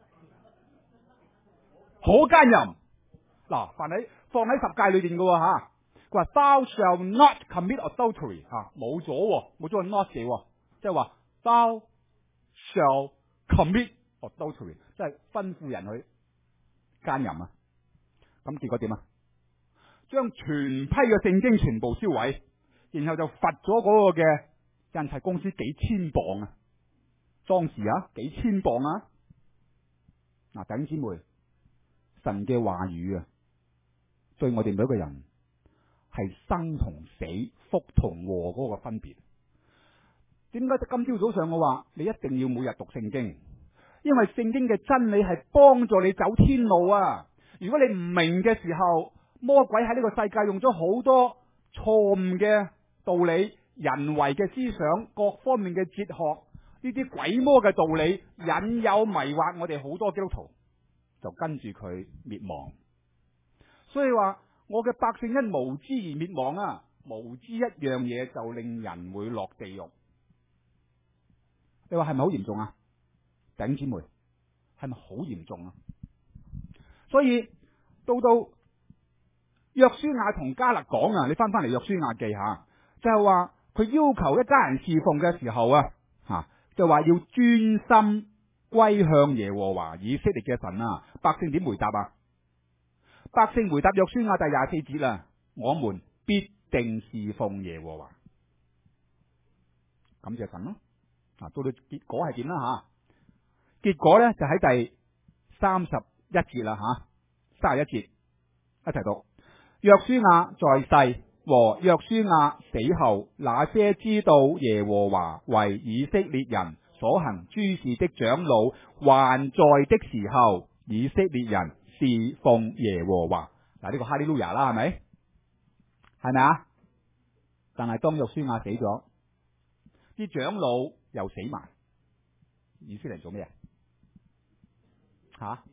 可奸淫，嗱，放喺放喺十誡裏邊嘅吓，佢話 Thou shall not commit adultery， 吓，冇咗，冇咗個 not 字，即係話 Thou shall commit adultery， 即係吩咐人去奸淫啊！咁結果點啊？將全批嘅聖經全部燒毀，然後就罰咗嗰個嘅印刷公司幾千磅啊！當時啊，幾千磅啊！嗱，弟兄姊妹，神嘅話語啊，對我哋每一個人係生同死、福同禍嗰個分別。點解今朝早上我話你一定要每日讀聖經？因為聖經嘅真理係幫助你走天路啊！如果你唔明嘅時候，魔鬼喺呢個世界用咗好多錯誤嘅道理、人為嘅思想、各方面嘅哲學，呢啲鬼魔嘅道理引誘迷惑我哋好多基督徒，就跟住佢滅亡。所以話我嘅百姓因無知而滅亡啊！無知一樣嘢就令人會落地獄。你話係咪好嚴重啊？弟兄姊妹，係咪好嚴重啊？所以到到約書亞同迦勒講啊，你翻翻嚟約書亞記下，就係話佢要求一家人侍奉嘅時候啊，吓就話要專心歸向耶和華以色列嘅神啊。百姓點回答啊？百姓回答約書亞第廿四節啦，我們必定侍奉耶和華。感謝神咯。啊，到到結果係點啦吓？結果咧就喺第三十一節啦吓，三十一節一齊讀。約書亞在世和約書亞死後，那些知道耶和華為以色列人所行諸事的長老還在的時候，以色列人侍奉耶和華。嗱，呢個哈利路亞啦，係咪？係咪啊？但係當約書亞死咗，啲長老又死埋，以色列人做咩啊？吓，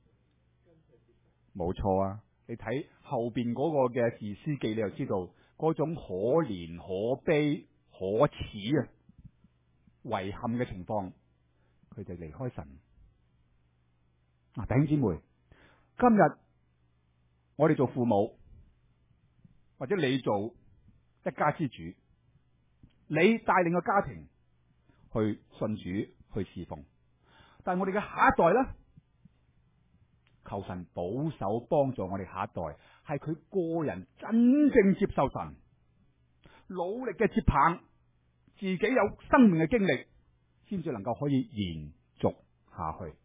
冇錯啊！你睇後邊嗰個嘅士師記，你就知道嗰種可憐、可悲、可恥啊、遺憾嘅情況，佢哋離開神。嗱，弟兄姊妹，今日我哋做父母，或者你做一家之主，你帶領個家庭去信主、去侍奉，但係我哋嘅下一代咧，求神保守幫助我哋下一代，係佢個人真正接受神，努力嘅接棒，自己有生命嘅經歷，先至能夠可以延續下去。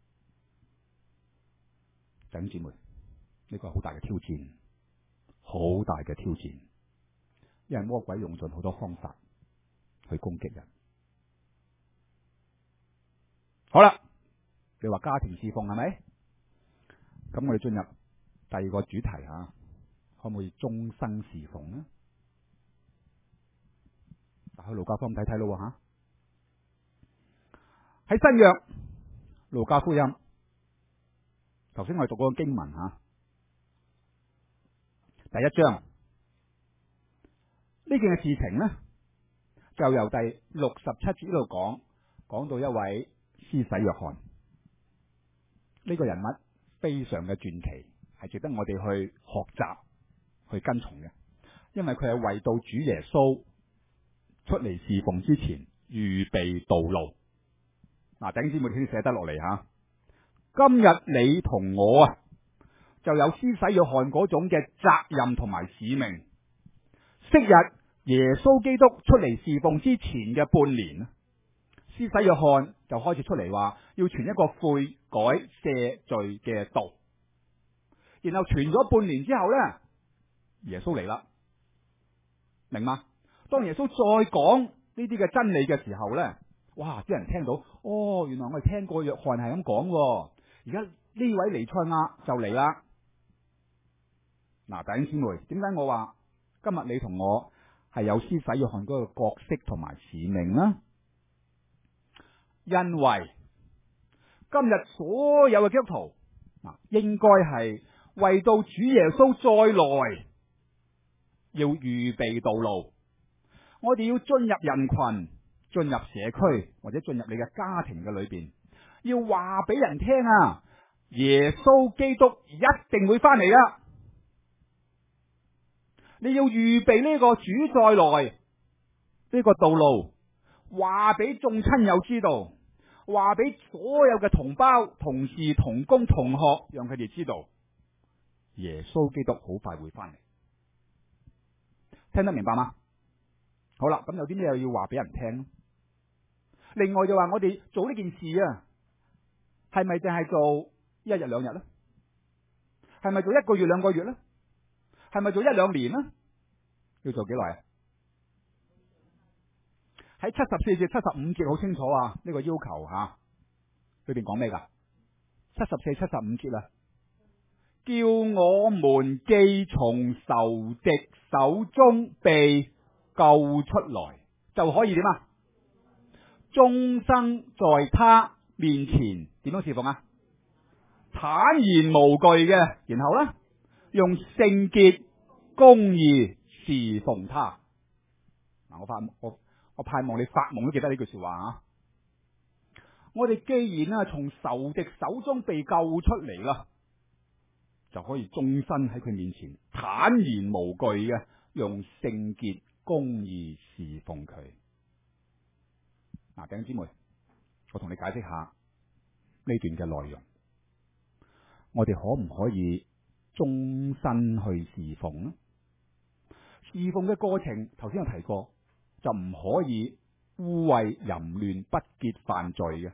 弟兄姊妹，呢個係好大嘅挑戰，好大嘅挑戰，因為魔鬼用盡好多方法去攻擊人。好啦，你話家庭侍奉係咪？咁我哋進入第二個主題吓，可唔可以終生侍奉呢？打開路加福音睇睇咯吓。喺新約路加福音，頭先我哋讀嗰個經文吓，第一章呢件嘅事情呢，就由第六十七節呢度講，講到一位施洗約翰呢個人物。非常嘅傳奇，係值得我哋去學習、去跟從嘅，因為佢係為到主耶穌出嚟侍奉之前預備道路。嗱，弟兄姊妹先寫得落嚟吓。今日你同我啊，就有施洗約翰嗰種嘅責任同埋使命。昔日耶穌基督出嚟侍奉之前嘅半年，施洗約翰就開始出嚟話要傳一個悔改赦罪嘅道，然後傳咗半年之後咧，耶穌嚟啦，明嗎？當耶穌再講呢啲嘅真理嘅時候咧，哇！啲人聽到，哦，原來我哋聽過約翰係咁講，而家呢位彌賽亞就嚟啦。嗱，弟兄姊妹，點解我話今日你同我係有施洗約翰嗰個角色同埋使命呢？因為今日所有嘅基督徒嗱，應該係為到主耶穌再來，要預備道路。我哋要進入人群，進入社區，或者進入你嘅家庭嘅裏邊，要話俾人聽啊！耶穌基督一定會翻嚟啦！你要預備呢個主再來呢個道路，話俾眾親友知道，話俾所有嘅同胞、同事、同工、同學，讓佢哋知道耶穌基督好快會翻嚟。聽得明白嗎？好啦，咁有啲咩又要話俾人聽？另外就話我哋做呢件事啊，係咪淨係做一日兩日咧？係咪做一個月兩個月咧？係咪做一兩年咧？要做幾耐啊？喺七十四節、七十五節好清楚啊！呢、這個要求吓，裏邊講咩噶？七十四、七十五節啊，叫我們既從仇敵手中被救出來，就可以點啊？終生在他面前點樣侍奉啊？坦然無懼嘅，然後咧用聖潔公義侍奉他。嗱，我發我我盼望你發夢都記得呢句說話啊！我哋既然啊從仇敵手中被救出嚟啦，就可以終身喺佢面前坦然無懼嘅，用聖潔公義侍奉佢。嗱，弟兄姊妹，我同你解釋下呢段嘅內容。我哋可唔可以終身去侍奉呢？侍奉嘅過程，頭先有提過，就唔可以污穢、淫亂、不潔、犯罪嘅，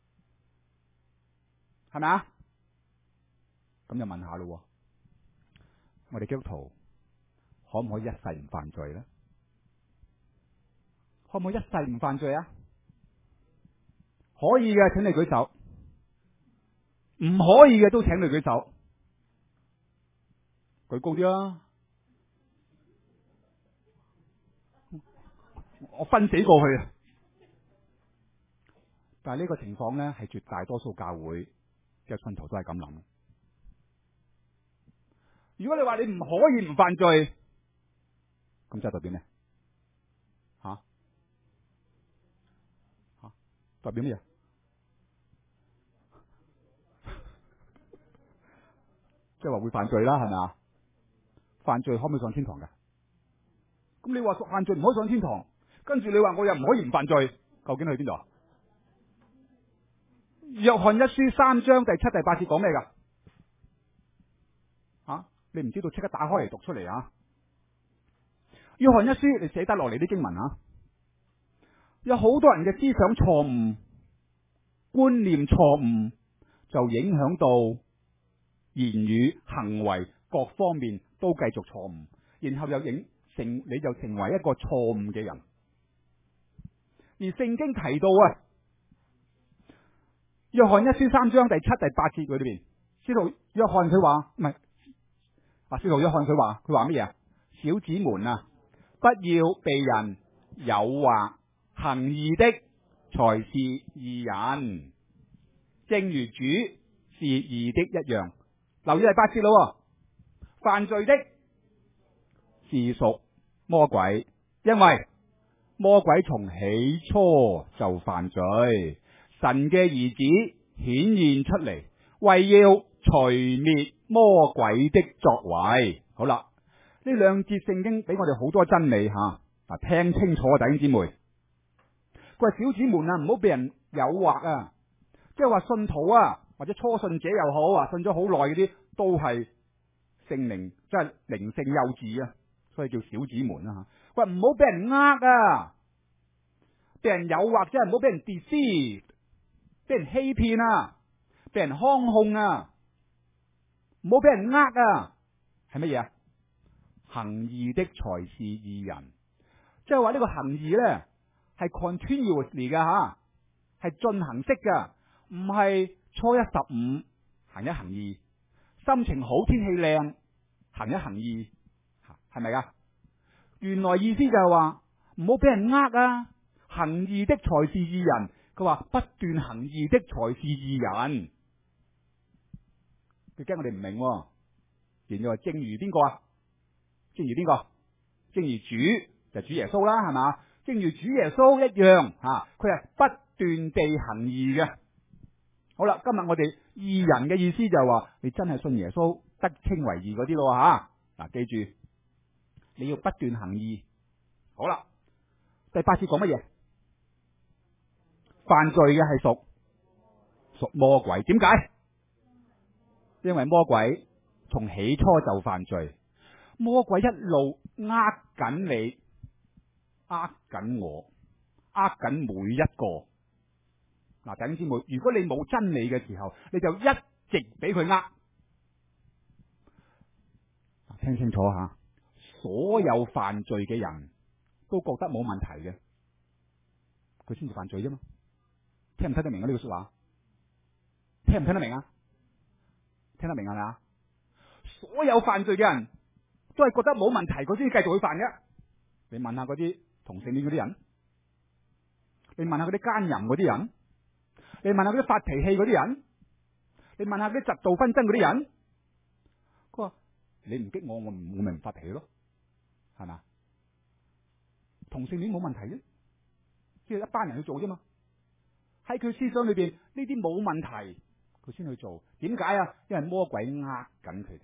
係咪啊？咁就問下咯，我哋基督徒可唔可以一世唔犯罪呢？可唔可以一世唔犯罪啊？可以嘅，請你舉手；唔可以嘅都請你舉手。舉高啲啦！我分死過去啊！但係呢個情況咧，係絕大多數教會嘅信徒都係咁諗。如果你話你唔可以唔犯罪，咁即係代表咩？吓、啊、吓、啊、代表咩啊？即係話會犯罪啦，係咪啊？犯罪可唔可以上天堂㗎？咁你話犯罪唔可以上天堂，跟住你話我又唔可以唔犯罪，究竟去邊度啊？約翰一書三章第七、第八節講咩噶？吓、啊，你唔知道，即刻打開嚟讀出嚟啊！約翰一書你寫得落嚟啲經文啊，有好多人嘅思想錯誤、觀念錯誤，就影響到言語、行為各方面都繼續錯誤，然後又影成你就成為一個錯誤嘅人。而聖經提到啊，約翰一書三章第七、第八節佢裏邊，使徒約翰佢話唔係啊，使徒約翰佢話佢話乜嘢啊？小子們啊，不要被人誘惑，行義的才是義人，正如主是義的一樣。留意第八節咯，犯罪的是屬魔鬼，因為魔鬼從起初就犯罪。神嘅兒子顯現出嚟，為要除滅魔鬼的作為。好啦，呢兩節聖經俾我哋好多真理吓，嗱，聽清楚啊，弟兄姊妹。佢話小子們啊，唔好俾人誘惑啊，即係話信徒啊，或者初信者又好啊，信咗好耐嗰啲都係聖靈，即係靈性幼稚啊，所以叫小子們啊。佢話唔好俾人呃啊，俾人誘惑，即係唔好俾人 deceive，俾人欺騙啊，俾人誆控啊，唔好俾人呃啊，係乜嘢啊？行義的才是義人，即係話呢個行義咧， 係 continuously 嘅吓，係進行式嘅，唔係初一十五行一行二，心情好天氣靚行一行二，係咪噶？原來意思就係話唔好俾人呃啊！行義的才是義人，佢話不斷行義的才是義人。佢驚我哋唔明，然後話正如邊個啊？正如邊個？正如主就係主耶穌啦，係嘛？正如主耶穌一樣吓，佢係不斷地行義嘅。好啦，今日我哋義人嘅意思就係話，你真係信耶穌得稱為義嗰啲咯吓。嗱，記住你要不斷行義。好啦，第八節講乜嘢？犯罪嘅係屬屬魔鬼，點解？因為魔鬼從起初就犯罪，魔鬼一路呃緊你，呃緊我，呃緊每一個。嗱，弟兄姊妹，如果你冇真理嘅時候，你就一直俾佢呃。聽清楚吓，所有犯罪嘅人都覺得冇問題嘅，佢先至犯罪啫嘛。聽唔聽得明啊？呢句說話，聽唔聽得明啊？聽得明係咪啊？所有犯罪嘅人都係覺得冇問題，佢先至繼續去犯嘅。你問下嗰啲同性戀嗰啲人，你問下嗰啲奸淫嗰啲人，你問下嗰啲發脾氣嗰啲人，你問下嗰啲嫉妒紛爭嗰啲人，佢話你唔激我，我唔我咪唔發脾氣咯，係嘛？同性戀冇問題啫，即係一班人去做啫嘛。喺佢思想裏邊呢啲冇問題，佢先去做。點解啊？因為魔鬼呃緊佢哋。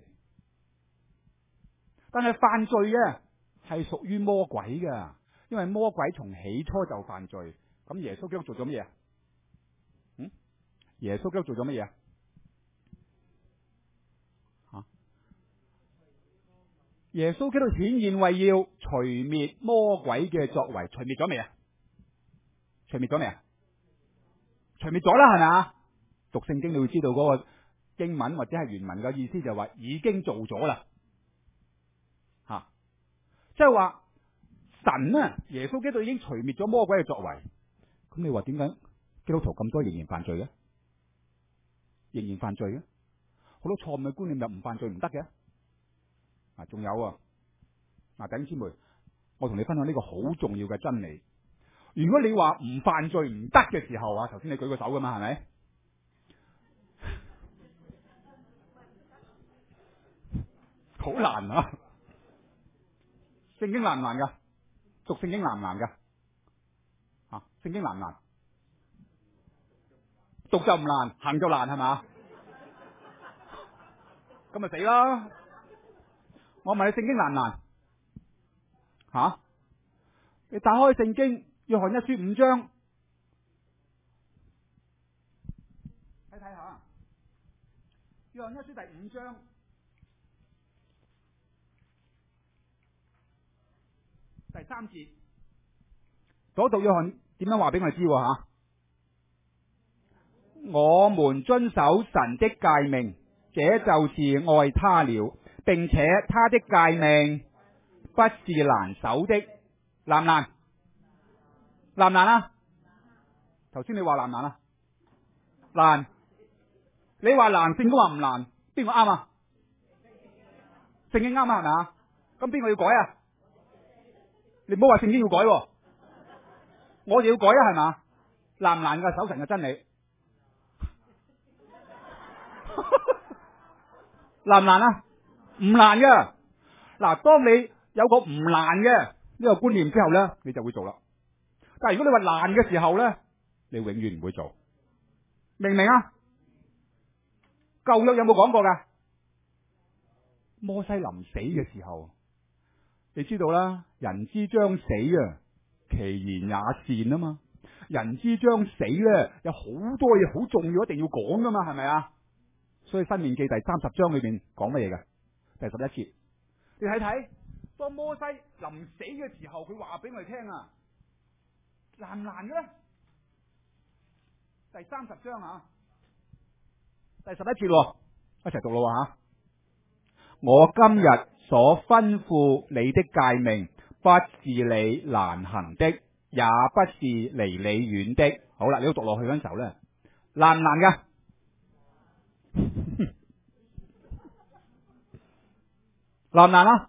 但係犯罪嘅係屬於魔鬼嘅，因為魔鬼從起初就犯罪。咁耶穌基督做咗乜嘢？嗯？耶穌基督做咗乜嘢？吓？耶穌基督顯現為要除滅魔鬼嘅作為，除滅咗未啊？除滅咗未啊？除滅咗啦，係咪啊？讀聖經你會知道嗰個經文或者係原文嘅意思就係話已經做咗啦，吓、啊，即係話神啊，耶穌基督已經除滅咗魔鬼嘅作為。咁你話點解基督徒咁多仍然犯罪嘅？仍然犯罪嘅，好多錯誤嘅觀念就唔犯罪唔得嘅。啊，仲有啊，嗱，弟兄姊妹，我同你分享呢個好重要嘅真理。如果你話唔犯罪唔得嘅時候啊，頭先你舉個手噶嘛，係咪？好難啊！聖經難唔難噶？讀聖經難唔難噶？吓、啊，聖經難唔難？讀就唔難，行就難，係嘛？咁咪死啦！我問你聖經難唔難？吓、啊？你打開聖經。約翰一書五章，睇睇下。約翰一書第五章第三節，嗰度約翰點樣話俾我哋知吓？我們遵守神的誡命，這就是愛他了，並且他的誡命不是難守的，難唔難？難唔難啊？頭先你話難唔難啊？難，你話難，聖經話唔難，邊個啱啊？聖經啱啊，係咪啊？咁邊個要改啊？你唔好話聖經要改，我哋要改啊，係嘛？難唔難噶？守神嘅真理難唔難啊？唔難噶。嗱，當你有個唔難嘅呢個觀念之後咧，你就會做啦。但係如果你話難嘅時候咧，你永遠唔會做，明唔明啊？舊約有冇講過噶？摩西臨死嘅時候，你知道啦，人之將死啊，其言也善啊嘛。人之將死咧，有好多嘢好重要，一定要講噶嘛，係咪啊？所以申命記第三十章裏邊講乜嘢噶？第十一節，你睇睇，當摩西臨死嘅時候，佢話俾我哋聽啊。難唔難嘅咧？第三十章啊，第十一節，一齊讀咯吓。我今日所吩咐你的誡命，不是你難行的， 也不是離你遠的。好啦，你要讀落去嗰陣時候咧，難唔難噶？難唔難啊？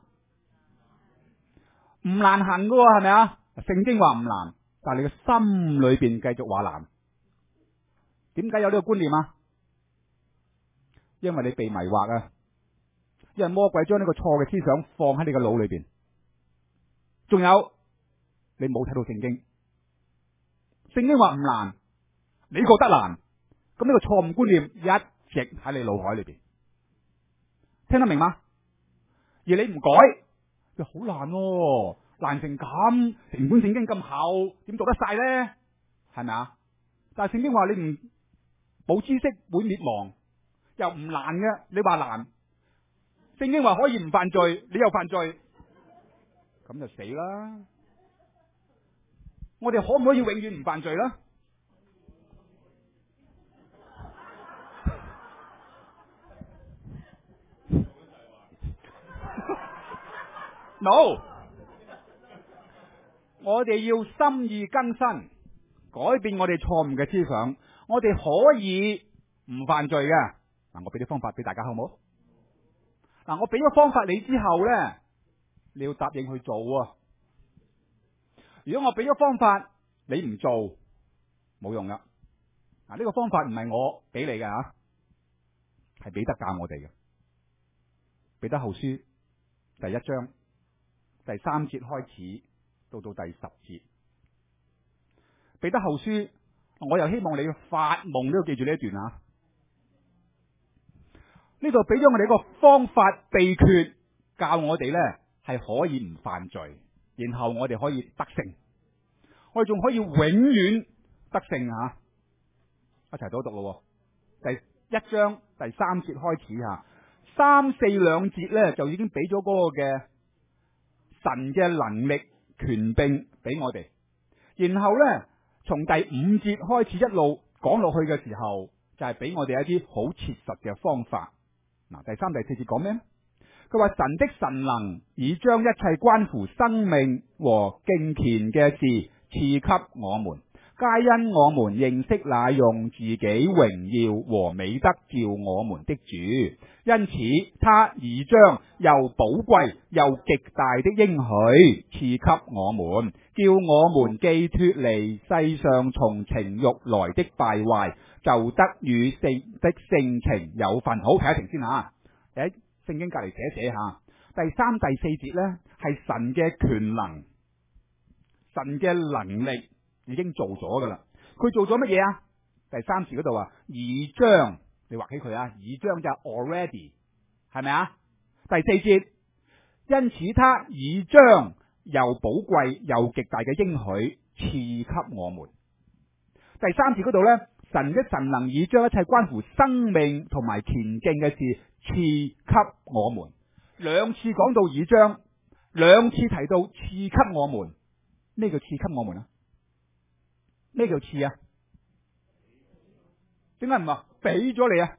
唔難行噶喎，係咪啊？聖經話唔難，但係你嘅心裏邊繼續話難。點解有呢個觀念啊？因為你被迷惑啊！因為魔鬼將呢個錯嘅思想放喺你嘅腦裏邊。仲有你冇睇到聖經，聖經話唔難，你覺得難，咁呢個錯誤觀念一直喺你腦海裏邊，聽得明嗎？而你唔改，就好難喎，難成咁，成本聖經咁厚，點讀得晒咧？係咪啊？但係聖經話你唔冇知識會滅亡，又唔難嘅，你話難？聖經話可以唔犯罪，你又犯罪，咁就死啦！我哋可唔可以永遠唔犯罪咧？No， 我哋要心意更新，改變我哋錯誤嘅思想，我哋可以唔犯罪嘅。嗱，我俾啲方法俾大家好唔好？嗱，我俾咗方法你之後咧，你要答應去做啊！如果我俾咗方法你唔做，冇用噶。嗱，呢個方法唔係我俾你嘅吓，係彼得教我哋嘅。彼得後書第一章第三節開始到到第十節。彼得後書，我又希望你發夢都要記住呢一段啊！呢度俾咗我哋一個方法秘訣，教我哋咧係可以唔犯罪，然後我哋可以得勝，我哋仲可以永遠得勝啊！一齊讀一讀咯，第一章第三節開始吓，三四兩節咧就已經俾咗嗰個嘅神嘅能力權柄俾我哋，然後咧從第五節開始一路講落去嘅時候，就係俾我哋一啲好切實嘅方法。嗱，第三、第四節講咩？佢話神的神能已將一切關乎生命和敬虔嘅事賜給我們，皆因我們認識那用自己榮耀和美德召我們的主。因此，他已將又寶貴又極大的應許賜給我們，叫我們既脫離世上從情欲來的敗壞，就得與聖的性情有份。好，睇一停先吓，喺聖經隔籬寫寫下。第三、第四節呢係神嘅權能，神嘅能力已經做咗噶啦。佢做咗乜嘢啊？第三節嗰度啊，已將，你畫起佢啊，已將就 already， 係咪啊？第四節，因此他已將又寶貴又極大嘅應許賜給我們。第三節嗰度呢，神嘅神能已將一切關乎生命同埋虔敬嘅事賜給我們。兩次講到已將，兩次提到賜給我們。咩叫賜給我們啊？咩叫賜啊？點解唔話俾咗你啊？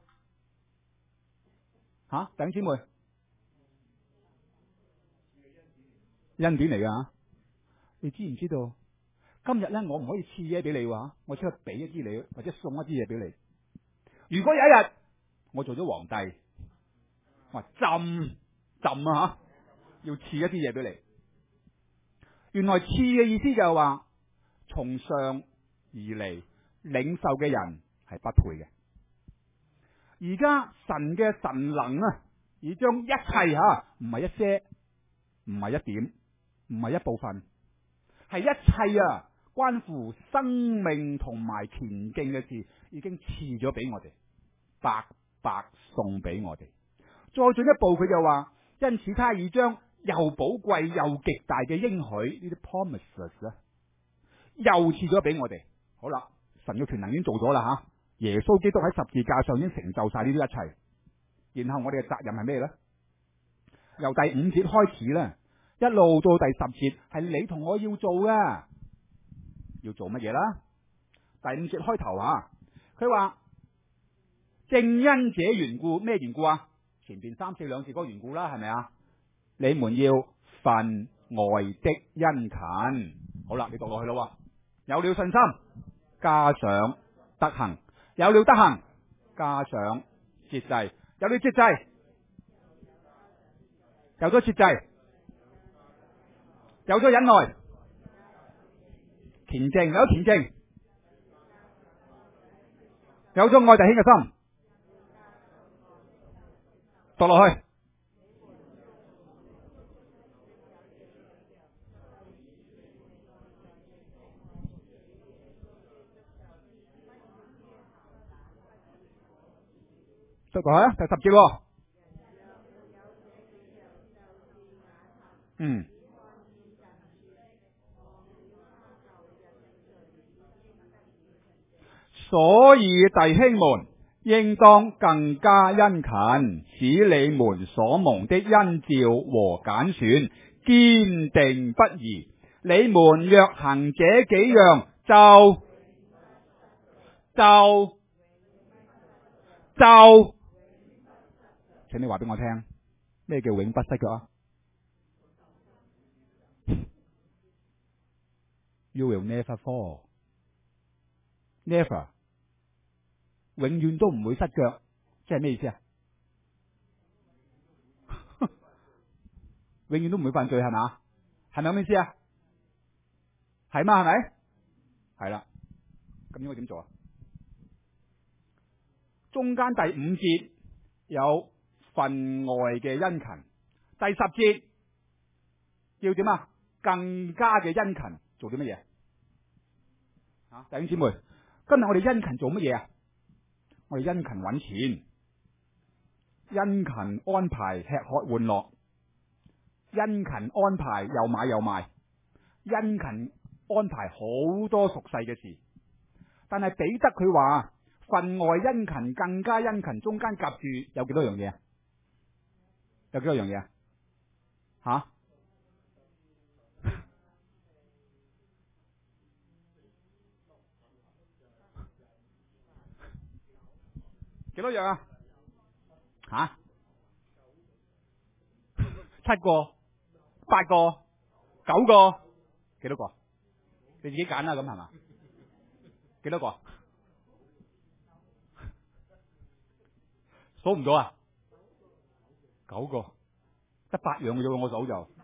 吓、啊，弟兄姊妹，恩典嚟噶吓，你知唔知道？今日咧，我唔可以賜嘢俾你話，我即刻俾一啲你，或者送一啲嘢俾你。如果有一日我做咗皇帝，我話朕朕啊吓，要賜一啲嘢俾你。原來賜嘅意思就係話，從上而嚟領受嘅人係不配嘅。而家神嘅神能啊，已將一切吓，唔係一些，唔係一點，唔係一部分，係一切啊，關乎生命同埋虔敬嘅事，已經賜咗俾我哋，白白送俾我哋。再進一步，佢就話，因此他已將又寶貴又極大嘅應許呢啲 promises 啊，又賜咗俾我哋。好啦，神嘅權能已經做咗啦吓，耶穌基督喺十字架上已經成就晒呢啲一切。然後我哋嘅責任係咩咧？由第五節開始咧，一路到第十節係你同我要做嘅，要做乜嘢啦？第五節開頭啊，佢話正因這緣故，咩緣故啊？前邊三四兩節嗰個緣故啦，係咪啊？你們要分外的殷勤。 好啦，你讀落去咯。有了信心，加上德行；有了德行，加上節制；有了節制，有咗節制，有咗忍耐，虔敬，有咗虔敬，有咗愛弟兄嘅心。讀落去。讀落去啊，第十節喎。嗯。所以弟兄們，應當更加殷勤，使你們所蒙的恩召和揀選堅定不移。你們若行這幾樣，就就就，請你話俾我聽，咩叫永不失腳啊？ You will never fall, never， 永遠都唔會失腳，即係咩意思啊？永遠都唔會犯罪係嘛？係咪咁意思啊？係嘛？係咪？係啦，咁應該點做啊？中間第五節有分外嘅殷勤，第十節要點啊？更加嘅殷勤做啲乜嘢？啊，弟兄姊妹，今日我哋殷勤做乜嘢啊？我哋殷勤揾錢，殷勤安排吃喝玩樂，殷勤安排又買又賣，殷勤安排好多俗世嘅事。但係彼得佢話分外殷勤，更加殷勤，中間夾住有幾多樣嘢啊？有幾多樣嘢啊？吓？幾多樣啊？吓？七個、八個、九個，幾多個？你自己揀啦，咁係嘛？幾多個？數唔到啊？九個，得八樣嘅啫，我數就。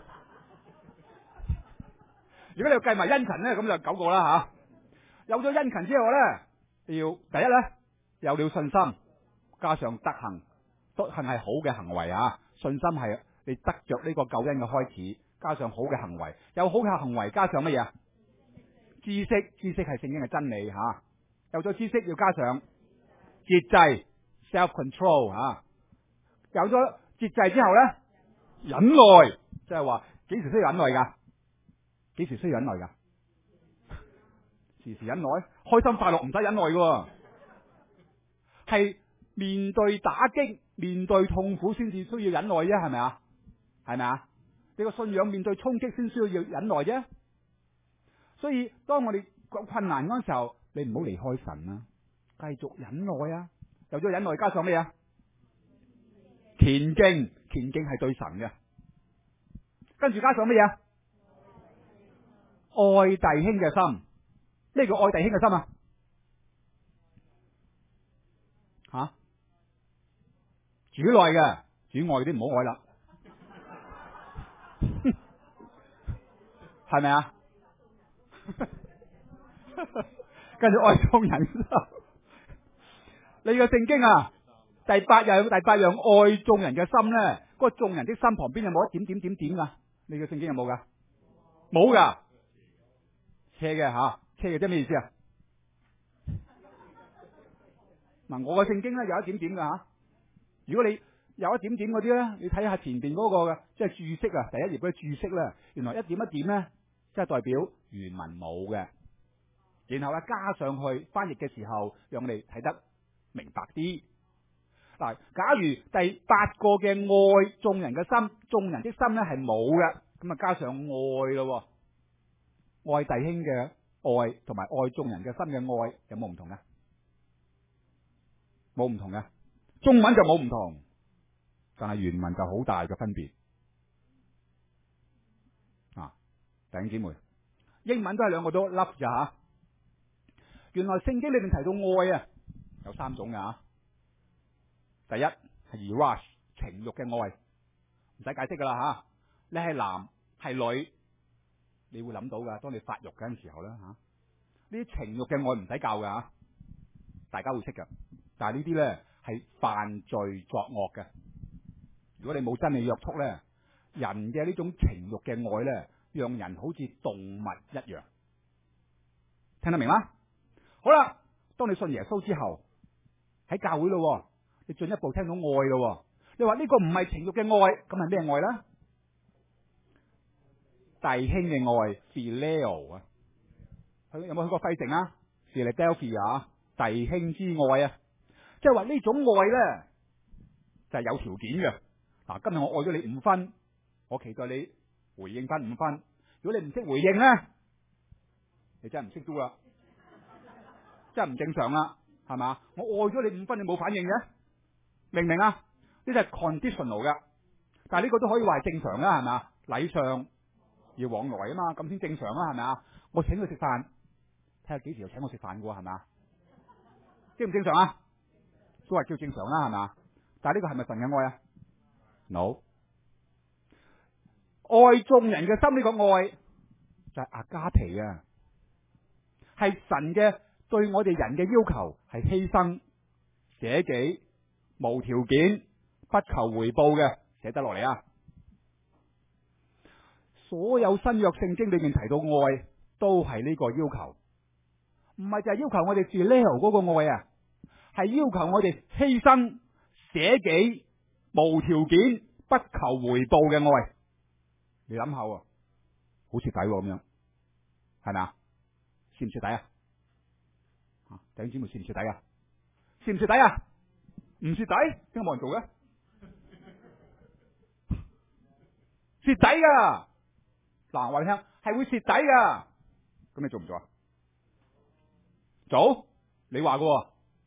如果你要計埋殷勤咧，咁就九個啦吓。有咗殷勤之後咧，要第一咧，有了信心，加上德行，德行係好嘅行為啊。信心係你得着呢個救恩嘅開始，加上好嘅行為，有好嘅行為加上乜嘢啊？知識，知識係聖經嘅真理吓、啊。有咗知識，要加上節制 （self control） 吓。有咗節制之後咧，忍耐，即係話幾時需要忍耐噶？幾時需要忍耐噶？時時忍耐，開心快樂唔使忍耐噶，係面對打擊、面對痛苦先至需要忍耐啫，係咪啊？係咪啊？你個信仰面對衝擊先需要忍耐啫。所以當我哋困難嗰陣時候，你唔好離開神啊，繼續忍耐啊。有咗忍耐，加上咩啊？虔敬，虔敬係對神嘅。跟住加上乜嘢啊？愛弟兄嘅心。咩叫愛弟兄嘅心啊？吓、啊？主內嘅，主外啲唔好愛啦，係咪啊？跟住愛眾人心。你個聖經啊，第八樣第八樣愛眾人嘅心咧，嗰、那個眾人的心旁邊有冇一點點點點噶？你個聖經有冇噶？冇噶，斜嘅吓，斜嘅即係咩意思啊？嗱，我嘅聖經咧有一點點噶吓。如果你有一點點嗰啲咧，你睇下前邊嗰個嘅，即係注釋啊，第一頁嗰啲注釋咧，原來一點一點咧，即係代表原文冇嘅。然後咧加上去翻譯嘅時候，讓我哋睇得明白啲。嗱，假如第八個嘅愛眾人嘅心，眾人的心咧係冇嘅，咁啊加上愛咯，愛弟兄嘅愛同埋愛眾人嘅心嘅愛有冇唔同啊？冇唔同嘅，中文就冇唔同，但係原文就好大嘅分別啊！弟兄姊妹， 英文都係兩個都 love 咋吓。原來聖經裏面提到愛啊，有三種噶。第一係 eros 情欲嘅愛，唔使解釋噶啦吓。你係男係女，你會諗到噶。當你發育嗰陣時候啦吓，呢啲情欲嘅愛唔使教噶吓，大家會識噶。但係呢啲咧係犯罪作惡嘅。如果你冇真理約束咧，人嘅呢種情欲嘅愛咧，讓人好似動物一樣。聽得明嗎？好啦，當你信耶穌之後，喺教會咯，你進一步聽到愛咯。你話呢個唔係情欲嘅愛，咁係咩愛咧？弟兄嘅愛 phileo 啊，去有冇去過費城啊 ？Philadelphia 弟兄之愛啊，即係話呢種愛咧就係、是、有條件嘅。嗱，今日我愛咗你五分，我期待你回應翻五分。如果你唔識回應咧，你真係唔識 do 啦，真係唔正常啦，係嘛？我愛咗你五分，你冇反應嘅，明唔明啊？呢啲係 conditional 嘅，但係呢個都可以話係正常啦，係嘛？禮上要往來啊嘛，咁先正常啦，係咪啊？我請佢食飯，睇下幾時又請我食飯嘅喎，係嘛？正唔正常啊？都係叫正常啦，係嘛？但係呢個係咪神嘅愛啊？No， 愛眾人嘅心呢個愛就係阿加皮啊，係神嘅對我哋人嘅要求，係犧牲、捨己、無條件、不求回報嘅，寫得落嚟啊！所有新約聖經裏面提到愛，都係呢個要求，唔係就係要求我哋 phileo 嗰個愛啊，係要求我哋犧牲、捨己。無條件不求回報嘅愛，你諗下，好蝕底咁樣，係咪啊？蝕唔蝕底啊？弟兄姊妹蝕唔蝕底啊？蝕唔蝕底啊？唔蝕底，點解冇人做嘅？蝕底噶，嗱，話你聽係會蝕底噶，咁你做唔做啊？做，你話嘅。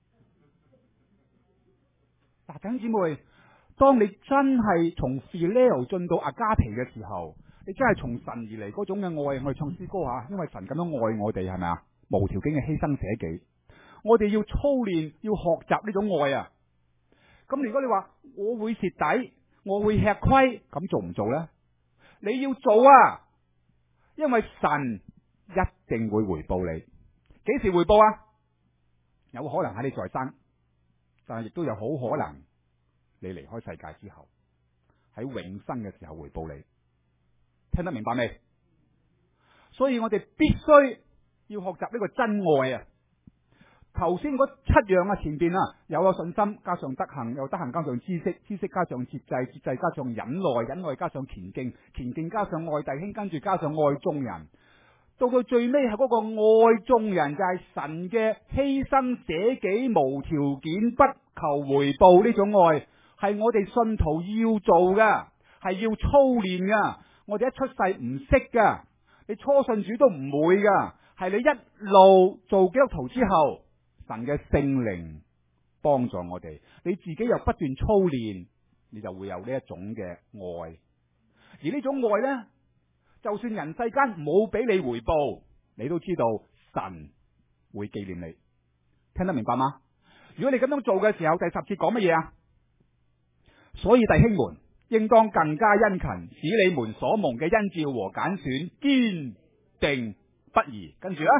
嗱，弟兄姊妹。當你真係從 phileo 進到阿加皮嘅時候，你真係從神而嚟嗰種嘅愛。我哋唱詩歌吓，因為神咁樣愛我哋，係咪啊？無條件嘅犧牲捨己，我哋要操練，要學習呢種愛啊！咁如果你話我會蝕底，我會吃虧，咁做唔做咧？你要做啊！因為神一定會回報你。幾時回報啊？有可能喺你在生，但係亦都有好可能。你離開世界之後，喺永生嘅時候回報你，聽得明白未？所以我哋必須要學習呢個真愛啊！頭先嗰七樣啊，前邊啊，有有信心加上德行，有德行加上知識，知識加上節制，節制加上忍耐，忍耐加上虔敬，虔敬加上愛弟兄，跟住加上愛眾人，到到最尾係嗰個愛眾人，就係神嘅犧牲捨己無條件不求回報呢種愛。係我哋信徒要做噶，係要操練噶。我哋一出世唔識噶，你初信主都唔會噶。係你一路做基督徒之後，神嘅聖靈幫助我哋，你自己又不斷操練，你就會有呢一種嘅愛。而呢種愛呢，就算人世間冇俾你回報，你都知道神會紀念你。聽得明白嗎？如果你咁樣做嘅時候，第十節講乜嘢啊？所以弟兄們，應當更加殷勤，使你們所蒙嘅恩召和揀選堅定不移。跟住咧，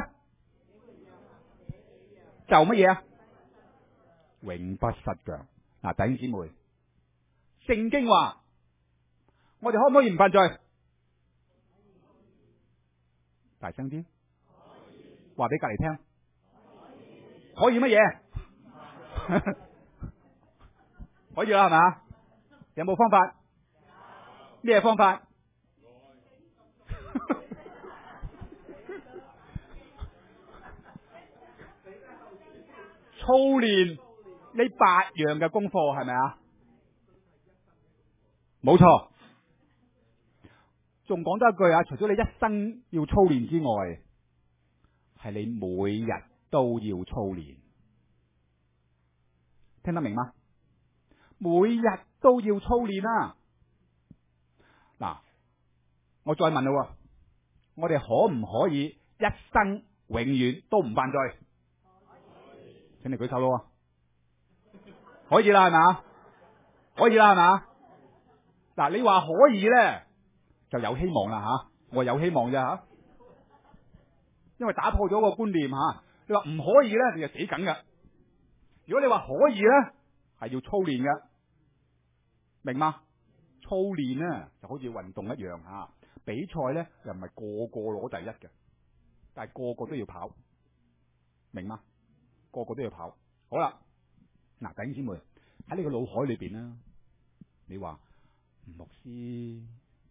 就乜嘢啊？永不失腳。嗱，弟兄姊妹，聖經話，我哋可唔可以唔犯罪？大聲啲，話俾隔籬聽。可以乜嘢？可以啦，係咪？有冇方法？咩方法？操練呢八樣嘅功課，係咪啊？冇錯。仲講多一句啊，除咗你一生要操練之外，係你每日都要操練。聽得明嗎？每日都要操練啊！嗱，我再問啦， 我哋可唔可以一生永遠都唔犯罪？請你舉手咯。可以啦，係嘛？可以啦，係嘛？嗱，你話可以咧，就有希望啦吓，我有希望啫吓，因為打破咗個觀念吓。你話唔可以咧，你就死梗噶。如果你話可以咧，係要操練嘅，明嗎？操練咧就好似運動一樣吓，比賽咧又唔係個個攞第一嘅，但係個個都要跑，明嗎？個個都要跑。好啦，嗱，弟兄姊妹喺你個腦海裏邊啦，你話牧師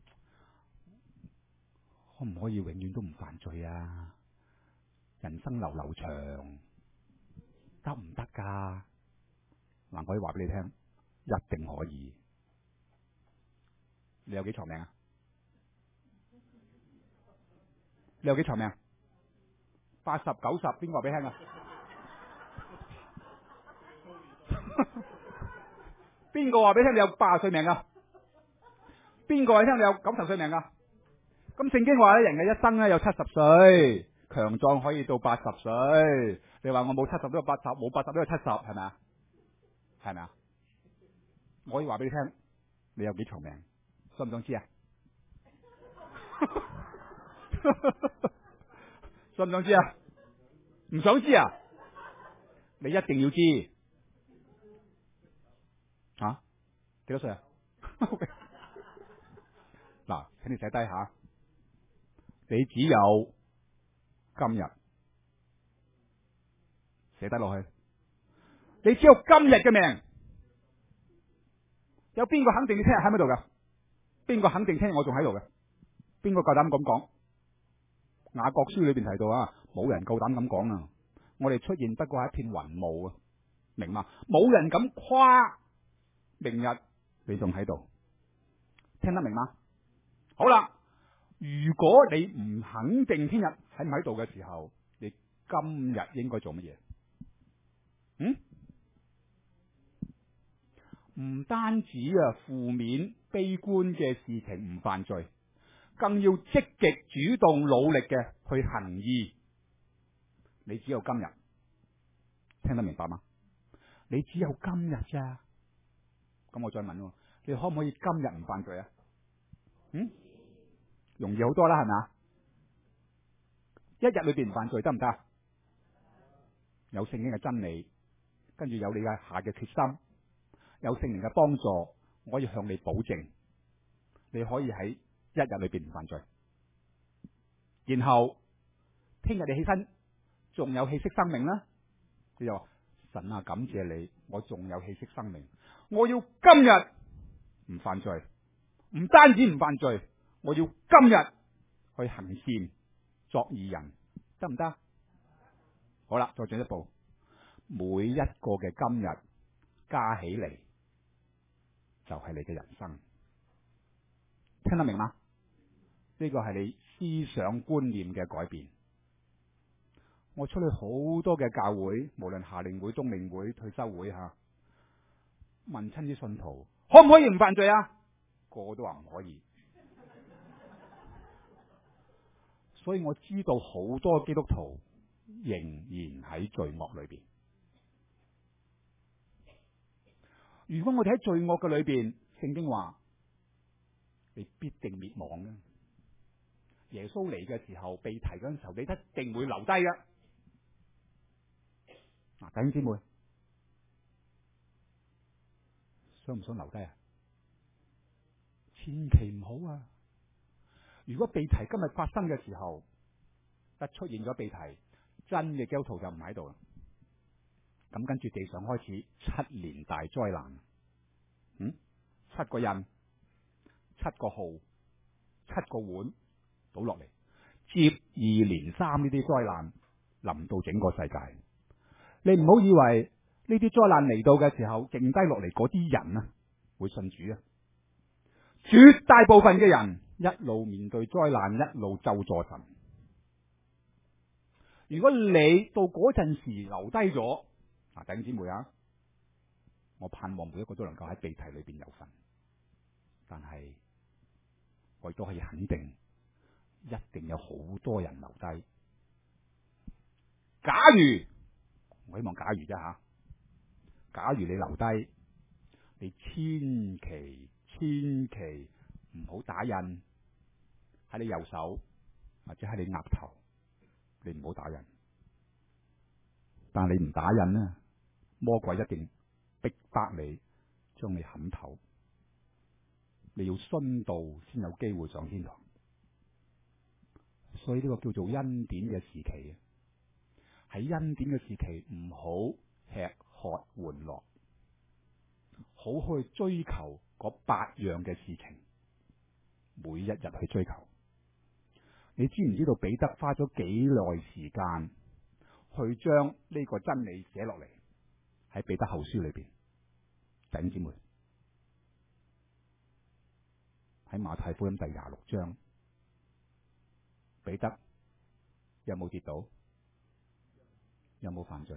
可唔可以永遠都唔犯罪啊？人生流流長，得唔得噶？嗱，我可以話俾你聽，一定可以。你有幾長命啊？你有幾長命？八十九十，邊個話俾你聽啊？邊個話俾你聽你有八十歲命啊？邊個話俾你聽你有九十歲命啊？咁聖經話咧，人嘅一生咧有七十歲，強壯可以到八十歲。你話我冇七十都有八十，冇八十都有七十，係咪啊？係咪啊？我可以話俾你聽，你有幾長命？想唔想知啊？想唔想知啊？唔想知啊？你一定要知。啊？幾多歲啊？嗱，請你寫低下，你只有今日，寫低落去。你只有今日嘅命。有邊個肯定你聽日喺唔喺度噶？邊個肯定聽日我仲喺度嘅？邊個夠膽咁講？雅各書裏邊提到啊，冇人夠膽咁講啊！我哋出現不過係一片雲霧啊，明嘛？冇人敢誇明日你仲喺度，聽得明嗎？好啦，如果你唔肯定聽日喺唔喺度嘅時候，你今日應該做乜嘢？嗯？唔單止啊，負面悲觀嘅事情唔犯罪，更要積極主動努力嘅去行義。你只有今日，聽得明白嗎？你只有今日咋？咁我再問，你可唔可以今日唔犯罪啊？嗯？容易好多啦，係咪啊？一日裏邊唔犯罪得唔得？有聖經嘅真理，跟住有你嘅下嘅決心，有聖靈嘅幫助，我可以向你保證，你可以喺一日裏邊唔犯罪。然後聽日你起身仲有氣息生命啦，佢就話神啊，感謝你，我仲有氣息生命，我要今日唔犯罪，唔單止唔犯罪，我要今日去行善作義人，得唔得？好啦，再進一步，每一個嘅今日加起嚟就係你嘅人生，聽得明嗎？呢個係你思想觀念嘅改變。我出去好多嘅教會，無論夏令會、冬令會、退休會吓，問親啲信徒可唔可以唔犯罪啊？個個都話唔可以。所以我知道好多基督徒仍然喺罪惡裏邊。如果我哋喺罪惡嘅裏邊，聖經話你必定滅亡嘅。耶穌嚟嘅時候，被提嗰陣時候，你一定會留低嘅。嗱，弟兄姊妹，想唔想留低啊？千祈唔好啊！如果被提今日發生嘅時候，一出現咗被提，真嘅基督徒就唔喺度啦。咁跟住地上開始七年大災難，嗯，七個印、七個號、七個碗倒落嚟，接二連三呢啲災難臨到整個世界。你唔好以為呢啲災難嚟到嘅時候，剩低落嚟嗰啲人啊會信主啊！絕大部分嘅人一路面對災難，一路咒詛神。如果你到嗰陣時留低咗，嗱，弟兄姊妹啊，我盼望每一個都能夠喺被提裏邊有份。但係我亦都可以肯定， 一定有好多人留低。假如我希望假如啫吓，假如你留低，你千祈千祈唔好打印喺你右手或者喺你額頭，你唔好打印。但係你唔打印呢，魔鬼一定逼迫你，將你砍頭。你要殉道先有機會上天堂。所以呢個叫做恩典嘅時期，喺恩典嘅時期唔好吃喝玩樂，好去追求嗰八樣嘅事情，每一日去追求。你知唔知道彼得花咗幾耐時間去將呢個真理寫落嚟喺彼得後書裏邊？弟兄姊妹，喺馬太福音第廿六章，彼得有冇跌倒？有冇犯罪？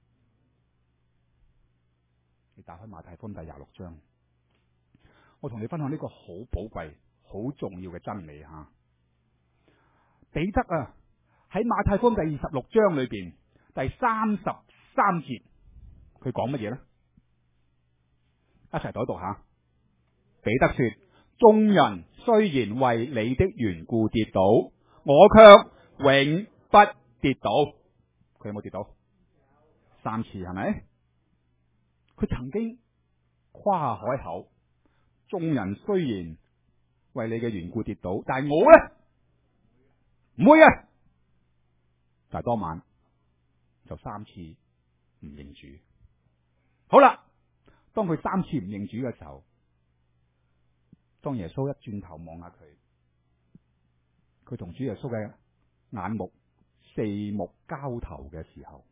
你打開馬太福音第廿六章，我同你分享呢個好寶貴、好重要嘅真理吓。彼得啊，喺馬太福音第二十六章裏邊第三十三節，佢講乜嘢咧？一齊讀一讀下。彼得說：眾人雖然為你的緣故跌倒，我卻永不跌倒。佢有冇跌倒？三次係咪？佢曾經誇海口，眾人雖然為你嘅緣故跌倒，但係我咧唔會嘅。但係當晚就三次唔認主。好啦，當佢三次唔認主嘅時候，當耶穌一轉頭望下佢，佢同主耶穌嘅眼目四目交投嘅時候，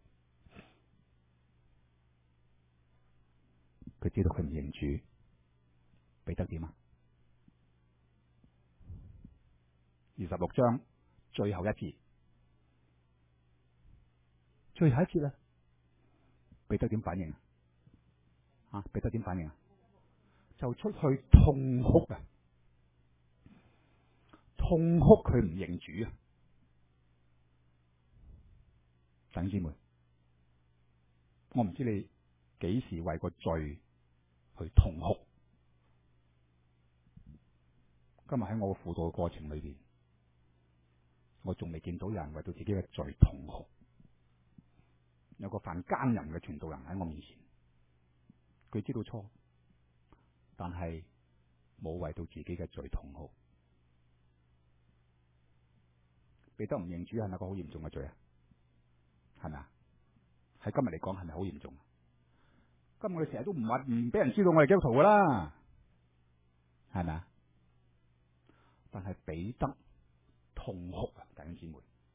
佢知道佢唔認主。彼得點啊？二十六章最後一節，最後一節啦，彼得點反應啊？啊，彼得點反應啊？就出去痛哭啊！痛哭佢唔認主啊！弟兄姊妹，我唔知你幾時為個罪去痛哭。今日喺我嘅輔導嘅過程裏邊，我仲未見到有人為到自己嘅罪痛哭。有個犯奸淫嘅傳道人喺我面前，佢知道錯，但係冇為到自己嘅罪痛哭。彼得唔認主係咪一個好嚴重嘅罪啊？係咪啊？喺今日嚟講係咪好嚴重啊？今日我哋成日都唔話唔俾人知道我係基督徒噶啦，係咪啊？但係彼得痛哭啊，弟兄姊妹。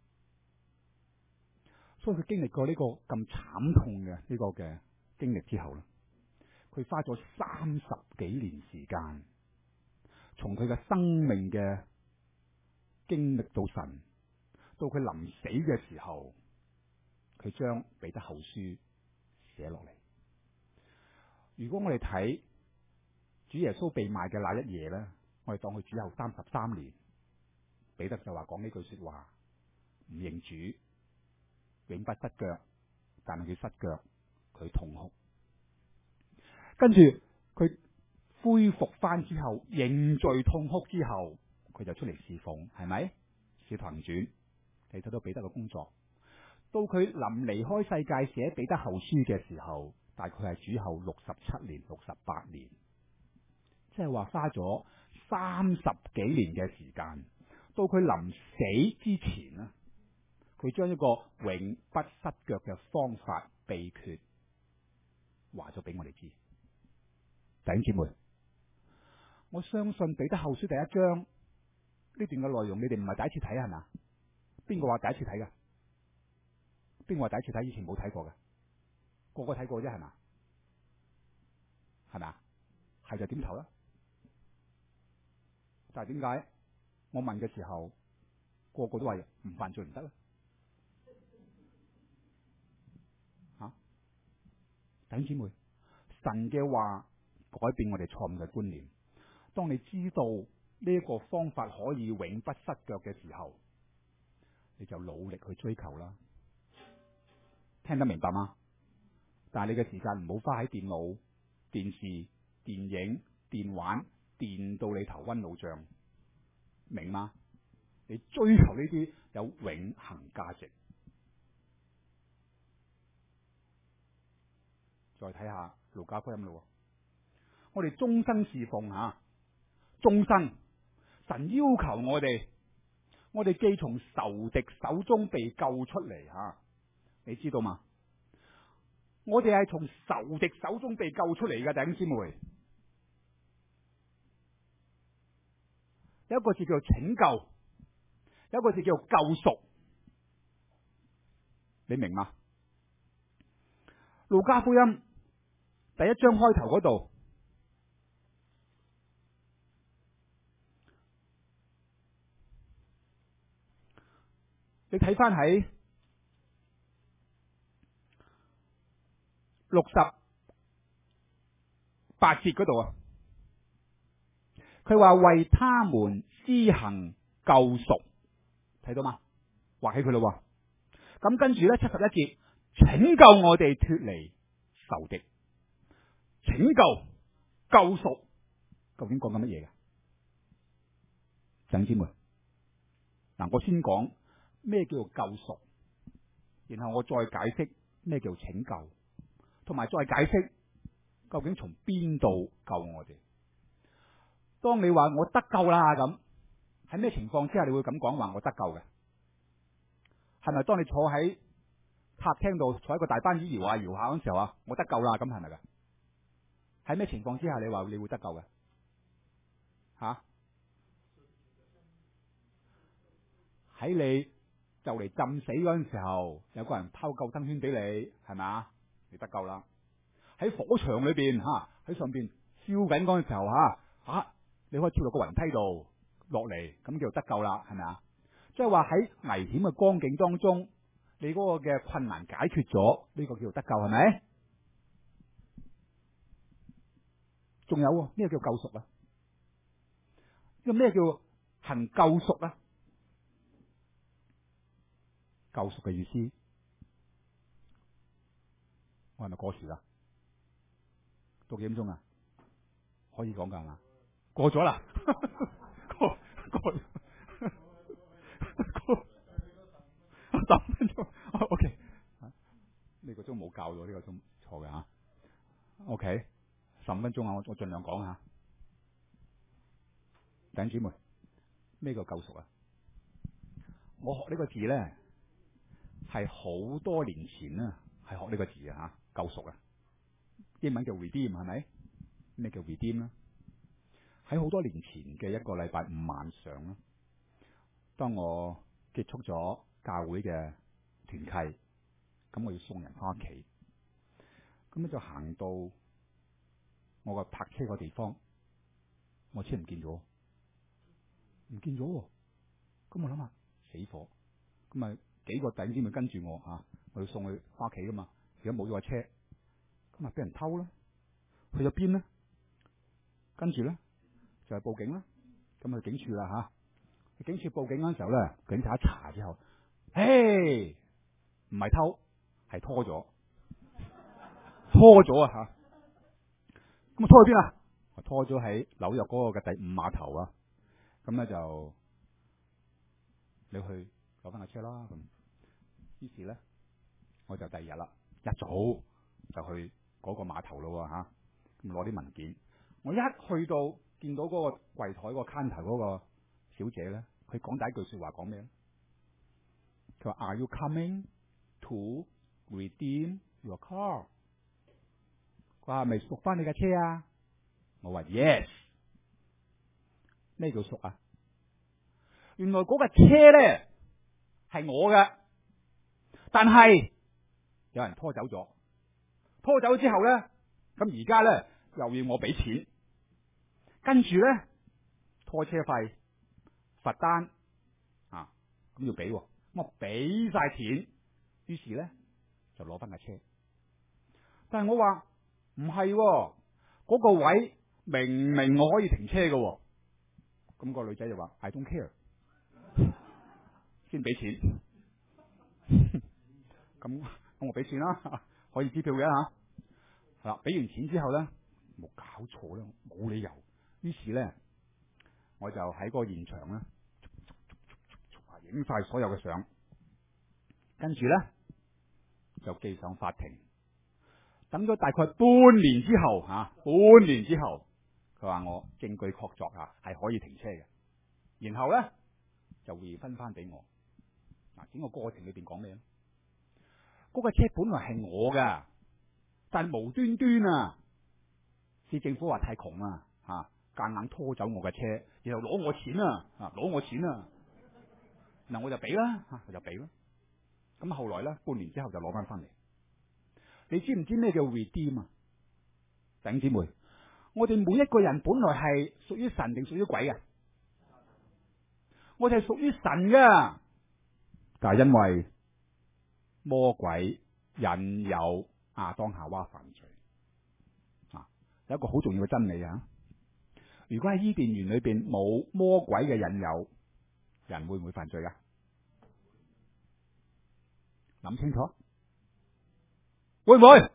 所以佢經歷過呢個咁慘痛嘅呢個嘅經歷之後咧，佢花咗三十幾年時間，從佢嘅生命嘅經歷到神，到佢臨死嘅時候，佢將彼得後書寫落嚟。如果我哋睇主耶穌被賣嘅那一夜咧，我哋當佢主後三十三年，彼得就話講呢句說話，唔認主，永不失腳，但係佢失腳，佢痛哭。跟住佢恢復翻之後，認罪痛哭之後，佢就出嚟侍奉，係咪？使徒行傳，你睇到彼得嘅工作。到佢臨離開世界寫彼得後書嘅時候，大概係主後六十七年、六十八年，即係話花咗三十幾年嘅時間。到佢臨死之前呢，佢將一個永不失腳嘅方法秘訣話咗俾我哋知。弟兄姊妹，我相信彼得後書第一章呢段嘅內容，你哋唔係第一次睇係咪？邊個話第一次睇噶？邊個話第一次睇？以前冇睇過嘅，個個睇過啫，係嘛？係咪啊？係就點頭啦。但係點解我問嘅時候，個個都話唔犯罪唔得咧？吓、啊，弟兄姊妹，神嘅話改變我哋錯誤嘅觀念。當你知道呢個方法可以永不失腳嘅時候，你就努力去追求啦。聽得明白嗎？但係你嘅時間唔好花喺電腦、電視、電影、電玩，電到你頭暈腦脹，明嗎？你追求呢啲有永恆價值。再睇下路加福音咯，我哋終身侍奉吓，終身神要求我哋，我哋既從仇敵手中被救出嚟吓，你知道嗎？我哋係從仇敵手中被救出嚟嘅，弟兄姊妹。有一個字叫做拯救，有一個字叫做救贖，你明嗎？路加福音第一章開頭嗰度，你睇翻喺六十八節嗰度啊，佢話為他們施行救贖，睇到嗎？畫起佢咯。咁跟住咧，七十一節拯救我哋脫離仇敵，拯救救贖，究竟講緊乜嘢嘅？弟兄姊妹，嗱，我先講咩叫做救贖，然後我再解釋咩叫拯救，同埋再解釋究竟從邊度救我哋。當你話我得救啦咁，喺咩情況之下你會咁講話我得救嘅？係咪當你坐喺客廳度坐喺個大班椅搖下搖下嗰時候啊，我得救啦咁係咪噶？喺咩情況之下你話你會得救嘅？吓？喺你就嚟浸死嗰陣時候，有個人拋救生圈俾你，係咪啊？你得救啦。喺火場裏邊吓，喺上邊燒緊嗰陣時候吓，吓你可以跳落個雲梯度落嚟，咁叫做得救啦，係咪啊？即係話喺危險嘅光景當中，你嗰個嘅困難解決咗，呢個叫做得救，係咪？仲有咩叫救贖啊？呢個咩叫行救贖啊？救贖嘅意思，我係咪過時啦？到幾點鐘啊？可以講噶係嘛？過咗啦，過過十五分鐘。O K， 呢個鐘冇教到，呢個鐘錯嘅吓。O K， 十五分鐘啊，我我盡量講下。弟兄姊妹，咩叫救贖啊？我學呢個字咧，係好多年前啊，係學呢個字啊吓，救贖啊，英文叫 redeem 係咪？咩叫 redeem 咧？喺好多年前嘅一個禮拜五晚上啦，當我結束咗教會嘅團契，咁我要送人翻屋企，咁咧就行到我個泊車個地方，我車唔見咗，唔見咗，咁我諗下死火，咁啊幾個弟兄姊妹跟住我吓，我要送佢翻屋企噶嘛，如果冇咗個車，咁啊俾人偷啦，去咗邊咧？跟住咧就係報警啦，咁去警署啦吓。警署報警嗰陣時候咧，警察一查之後，嘿，唔係偷，係拖咗，拖咗啊吓！咁啊拖去邊啊？拖咗喺紐約嗰個嘅第五碼頭啊！咁咧就你去攞翻架車啦。咁於是咧，我就第二日啦，一早就去嗰個碼頭咯吓，咁攞啲文件。我一去到見到嗰個櫃台個 counter 嗰個小姐咧，佢講第一句說話講咩咧？佢話 Are you coming to redeem your car？ 佢話係咪贖翻你架車啊？我話 Yes。咩叫贖啊？原來嗰架車咧係我嘅，但係有人拖走咗，拖走之後咧，咁而家咧又要我俾錢，跟住咧拖車費、罰單啊，咁要俾，我俾晒錢，於是咧就攞翻架車。但係我話唔係，嗰個位明明我可以停車嘅， 咁個女仔就話 I don't care， 先俾錢。咁咁我俾錢啦，可以支票嘅吓。係啦，俾完錢之後咧，冇搞錯啦，冇理由。於是咧，我就喺嗰個現場咧，影晒所有嘅相，跟住咧就寄上法庭。等咗大概半年之後吓、啊，半年之後，佢話我證據確鑿吓，係可以停車嘅。然後咧就回分翻俾我。嗱，整個過程裏邊講咩咧？嗰個車本來係我噶，但係無端端啊，市政府話太窮啊，吓夾硬拖走我嘅車，然後攞我錢啊，啊攞我錢啊，嗱我就俾啦，吓我就俾啦。咁後來咧，半年之後就攞翻翻嚟。你知唔知咩叫 redeem 啊？弟兄姊妹，我哋每一個人本來係屬於神定屬於鬼嘅？我哋係屬於神噶，但係因為魔鬼引誘亞當夏娃犯罪啊，有一個好重要嘅真理啊！如果喺伊甸園裏邊冇魔鬼嘅引誘，人會唔會犯罪噶？諗清楚，會唔會？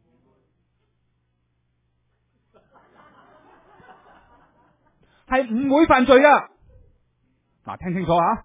係唔會犯罪噶。嗱，聽清楚啊！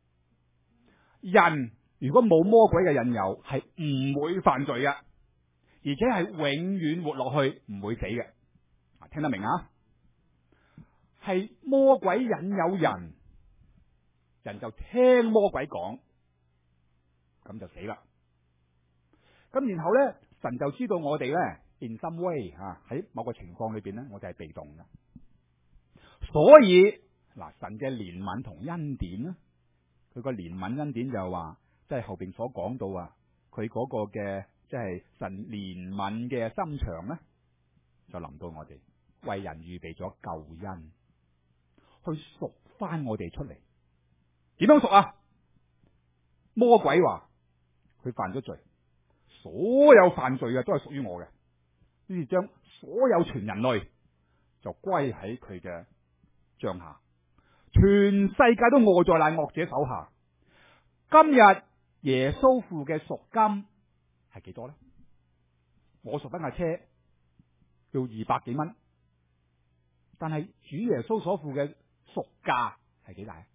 人如果冇魔鬼嘅引誘，係唔會犯罪嘅，而且係永遠活落去，唔會死嘅。嗱，聽得明啊？係魔鬼引誘人，人就聽魔鬼講，咁就死啦。咁然後咧，神就知道我哋咧 in some way 吓，喺某個情況裏邊咧，我哋係被動嘅。所以嗱，神嘅憐憫同恩典咧，佢個憐憫恩典就係話，即係後邊所講到啊，佢嗰個嘅即係神憐憫嘅心腸咧，就臨到我哋，為人預備咗救恩，去贖翻我哋出嚟。點樣贖啊？魔鬼話佢犯咗罪，所有犯罪嘅都係屬於我嘅，於是將所有全人類就歸喺佢嘅帳下，全世界都臥在那惡者手下。今日耶穌付嘅贖金係幾多咧？我贖翻架車要二百幾蚊，但係主耶穌所付嘅贖價係幾大？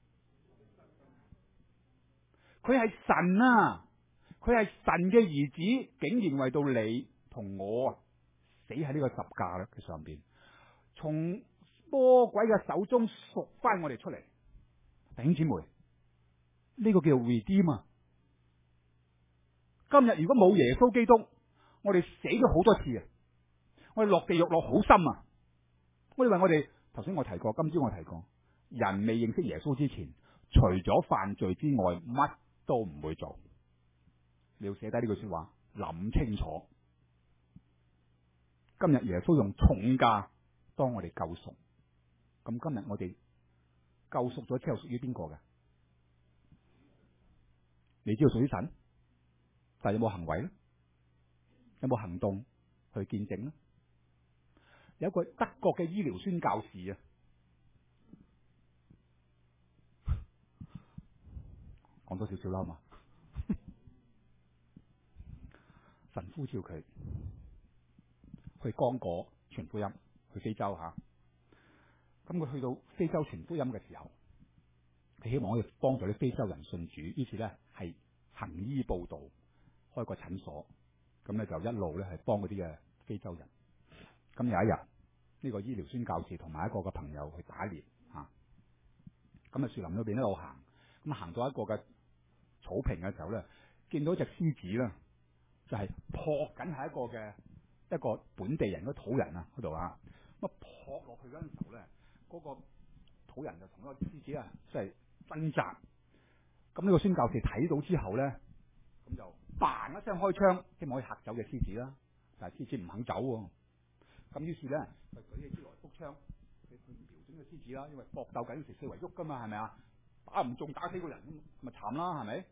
佢係神啊！佢係神嘅兒子，竟然為到你同我死喺呢個十架咧嘅上邊，從魔鬼嘅手中贖翻我哋出嚟。弟兄姊妹，呢個叫 redeem 啊！今日如果冇耶穌基督，我哋死咗好多次啊！我哋落地獄落好深啊！我哋話我哋頭先我提過，今朝我提過，人未認識耶穌之前，除咗犯罪之外，乜都唔會做。你要寫低呢句說話，諗清楚。今日耶穌用重價當我哋救贖，咁今日我哋救贖咗之後屬於邊個嘅？你知道屬於神，但係有冇行為咧？有冇行動去見證咧？有一個德國嘅醫療宣教士啊，講多少少啦，好嘛？神呼召佢去剛果傳福音，去非洲吓。咁佢去到非洲傳福音嘅時候，佢希望可以幫助啲非洲人信主，於是咧係行醫報道，開個診所，咁咧就一路咧係幫嗰啲嘅非洲人。咁有一日，呢個醫療宣教士同埋一個嘅朋友去打獵吓，咁啊樹林裏邊一路行，咁行到一個嘅草坪嘅時候咧，見到一隻獅子啦。就係撲緊係一個嘅一個本地人嗰土人啊嗰度啊，咁啊撲落去嗰陣時候咧，嗰、嗰個土人就同嗰個獅子啊即係掙扎。咁呢個宣教士睇到之後咧，咁就嘭一聲開槍，希望可以嚇走嘅獅子啦。但係獅子唔肯走喎。咁於是咧，就舉起支來福槍，佢去瞄準個獅子啦。因為搏鬥緊時四圍喐噶嘛，係咪啊？打唔中打死個人咁咪慘啦，係咪？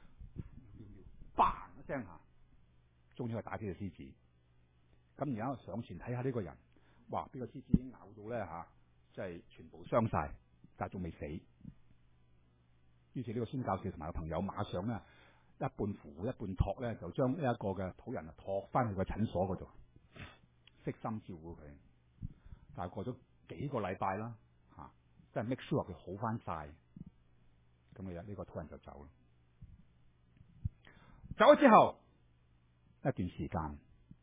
嘭一聲嚇，終於係打死隻獅子。咁而家上前睇下呢個人，哇！呢個獅子已經咬到咧吓， 即係全部傷晒，但係仲未死。於是呢個宣教士同埋個朋友馬上咧一半扶一半托咧，就將呢一個嘅土人啊托翻去個診所嗰度，悉心照顧佢。但係過咗幾個禮拜啦，吓、啊，即係 make sure 佢好翻晒，咁嘅呢個土人就走啦。走咗之後一段時間，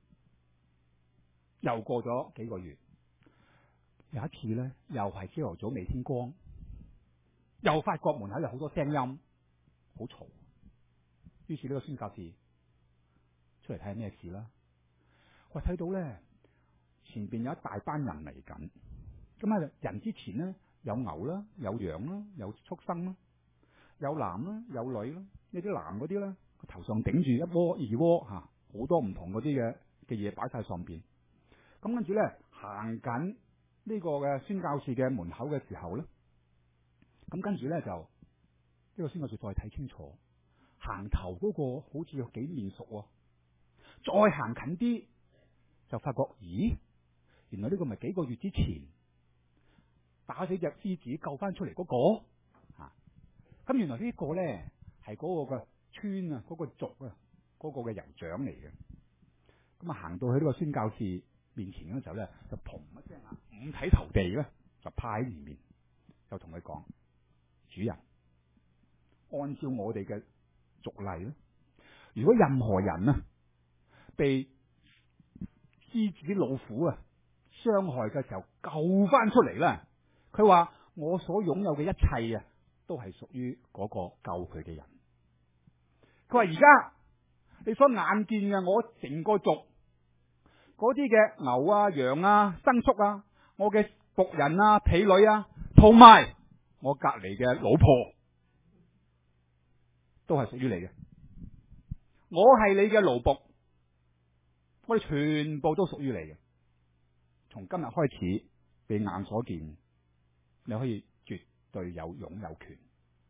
又過咗幾個月，有一次咧，又係朝頭早未天光，又發覺門口有好多聲音，好嘈。於是呢個宣教士出嚟睇下咩事啦。我睇到咧前邊有一大班人嚟緊，咁啊人之前咧有牛啦，有羊啦，有畜生啦，有男啦，有女啦。呢啲男嗰啲咧個頭上頂住一窩二窩吓，好多唔同嗰啲嘅嘅嘢擺晒上邊。咁跟住咧行緊呢個嘅宣教士嘅門口嘅時候咧，咁跟住咧就呢、這個宣教士再睇清楚。行頭嗰個好似有幾面熟，哦，再行近啲就發覺，咦，原來呢個咪幾個月之前打死隻獅子救翻出嚟嗰，那個啊？咁原來呢個咧係嗰個嘅村啊，嗰，那個族啊，嗰，那個嘅酋長嚟嘅。咁啊行到去呢個宣教士面前嗰時候咧，就嘭一聲啊，五體投地咧，就趴喺前面，就同佢講：主人，按照我哋嘅俗例咧，如果任何人啊被獅子老虎啊傷害嘅時候救翻出嚟咧，佢話我所擁有嘅一切啊，都係屬於嗰個救佢嘅人。佢話而家你所眼見嘅我成個族嗰啲嘅牛啊、羊啊、牲畜啊，我嘅僕人啊、婢女啊，同埋我隔籬嘅老婆，都係屬於你嘅。我係你嘅奴僕，我哋全部都屬於你嘅。從今日開始，你眼所見，你可以絕對有擁有權。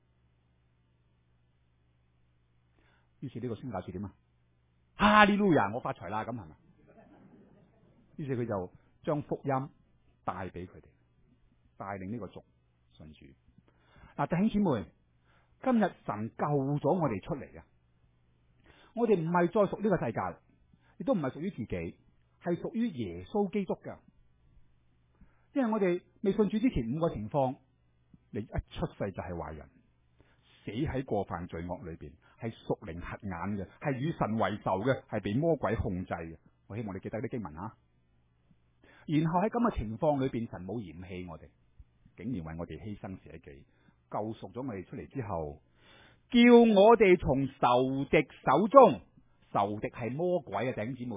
於是呢個宣教士點啊？哈利路亞，我發財啦！咁係咪？於是佢就將福音帶俾佢哋，帶領呢個族信主。嗱，弟兄姊妹，今日神救咗我哋出嚟啊！我哋唔係再屬呢個世界，亦都唔係屬於自己，係屬於耶穌基督嘅。因為我哋未信主之前五個情況，你一出世就係壞人，死喺過犯罪惡裏邊，係屬靈瞎眼嘅，係與神為仇嘅，係被魔鬼控制嘅。我希望你記得啲經文啊。然後喺咁嘅情況裏邊，神冇嫌棄我哋，竟然為我哋犧牲捨己，救贖咗我哋出嚟之後，叫我哋從仇敵手中，仇敵係魔鬼啊！弟兄姊妹，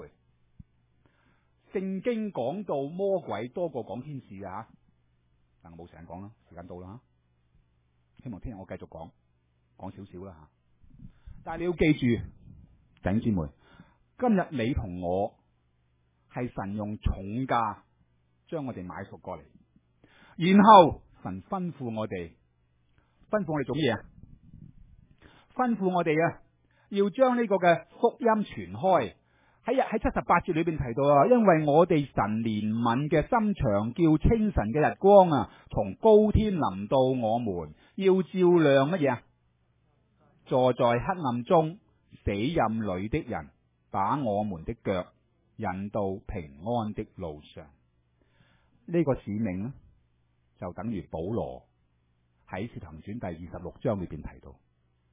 聖經講到魔鬼多過講天使啊，但我冇時間講啦，時間到啦，希望聽日我繼續講，講少少啦吓。但係你要記住，弟兄姊妹，今日你同我係神用重價將我哋買贖過嚟，然後神吩咐我哋，吩咐我哋做乜嘢啊？吩咐我哋啊，要將呢個嘅福音傳開。喺日喺七十八節裏邊提到啊，因為我哋神憐憫嘅心腸，叫清晨嘅日光啊，從高天臨到我們，要照亮乜嘢啊？坐在黑暗中死蔭裏的人，把我們的腳引到平安的路上。呢、這個使命呢，就等於保羅喺《使徒行傳》第二十六章裏邊提到，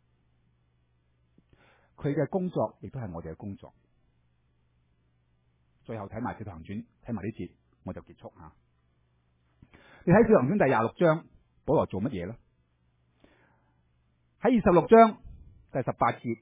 佢嘅工作亦都係我哋嘅工作。最後睇埋《使徒行傳》，睇埋呢節我就結束吓。你睇《使徒行傳》第廿六章，保羅做乜嘢呢？喺二十六章第十八節，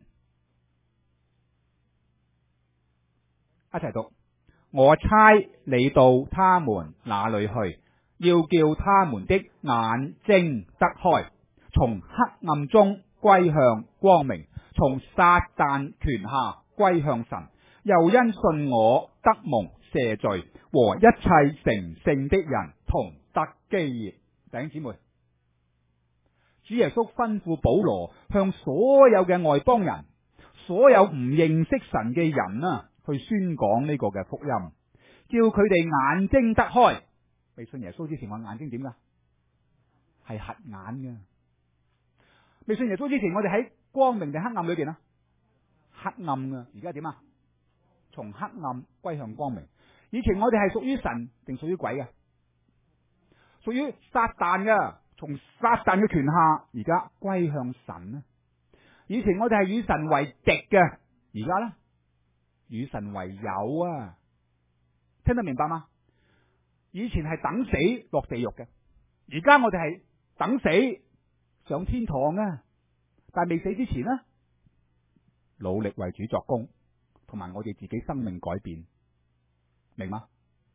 一齊讀：我差你到他們那裏去，要叫他們的眼睛得開，從黑暗中歸向光明，從撒旦權下歸向神。又因信我得蒙赦罪，和一切成聖的人同得基業。弟兄姊妹，主耶穌吩咐保羅向所有嘅外邦人，所有唔認識神嘅人啊，去宣講呢個嘅福音，叫佢哋眼睛得開， 未信耶穌之前，我眼睛點噶？係瞎眼嘅。未信耶穌之前，我哋喺光明定黑暗裏邊啊？黑暗噶。而家點啊？從黑暗歸向光明。以前我哋係屬於神定屬於鬼嘅？屬於撒旦嘅，從撒旦嘅權下，而家歸向神啊。以前我哋係與神為敵嘅，而家咧與神為友啊。聽得明白嗎？以前係等死落地獄嘅，而家我哋係等死上天堂啊。但係未死之前呢，努力為主作工，同埋我哋自己生命改變，明嗎？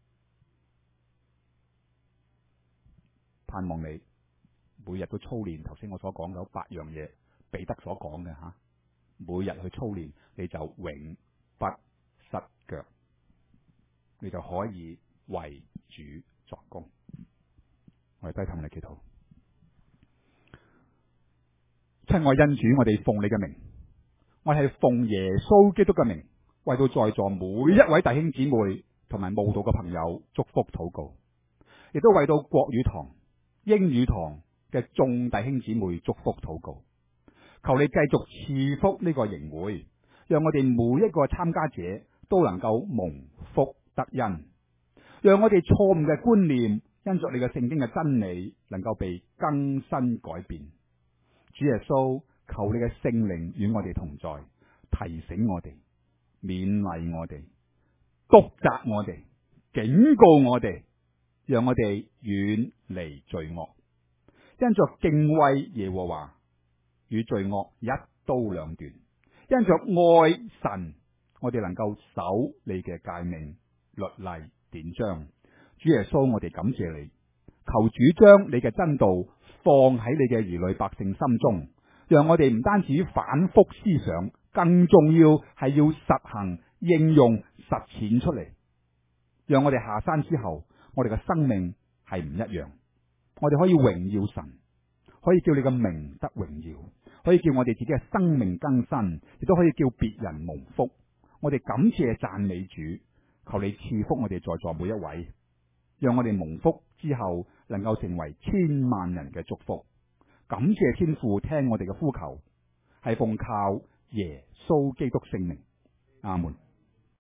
盼望你每日都操練頭先我所講嘅八樣嘢，彼得所講嘅吓，每日去操練，你就永不失腳，你就可以為主作工。我哋低頭嚟祈禱。親愛恩主，我哋奉你嘅名，我係奉耶穌基督嘅名，為到在座每一位弟兄姊妹同埋慕道嘅朋友祝福禱告，亦都為到國語堂、英語堂嘅眾弟兄姊妹祝福禱告。求你繼續賜福呢個營會，讓我哋每一個參加者都能夠蒙福得恩，讓我哋錯誤嘅觀念因着你嘅聖經嘅真理能夠被更新改變。主耶穌，求你嘅聖靈與我哋同在，提醒我哋、勉勵我哋、督責我哋、警告我哋，讓我哋遠離罪惡，因着敬畏耶和華，與罪惡一刀兩斷；因着愛神，我哋能夠守你嘅誡命、律例、典章。主耶穌，我哋感謝你，求主將你嘅真道放喺你嘅兒女百姓心中，讓我哋唔單止反覆思想，更重要係要實行、應用、實踐出嚟。讓我哋下山之後，我哋嘅生命係唔一樣。我哋可以榮耀神，可以叫你嘅名得榮耀，可以叫我哋自己嘅生命更新，亦都可以叫別人蒙福。我哋感謝讚美主，求你賜福我哋在座每一位，讓我哋蒙福之後能夠成為千萬人嘅祝福。感謝天父聽我哋嘅呼求，係奉靠耶穌基督聖名，阿門。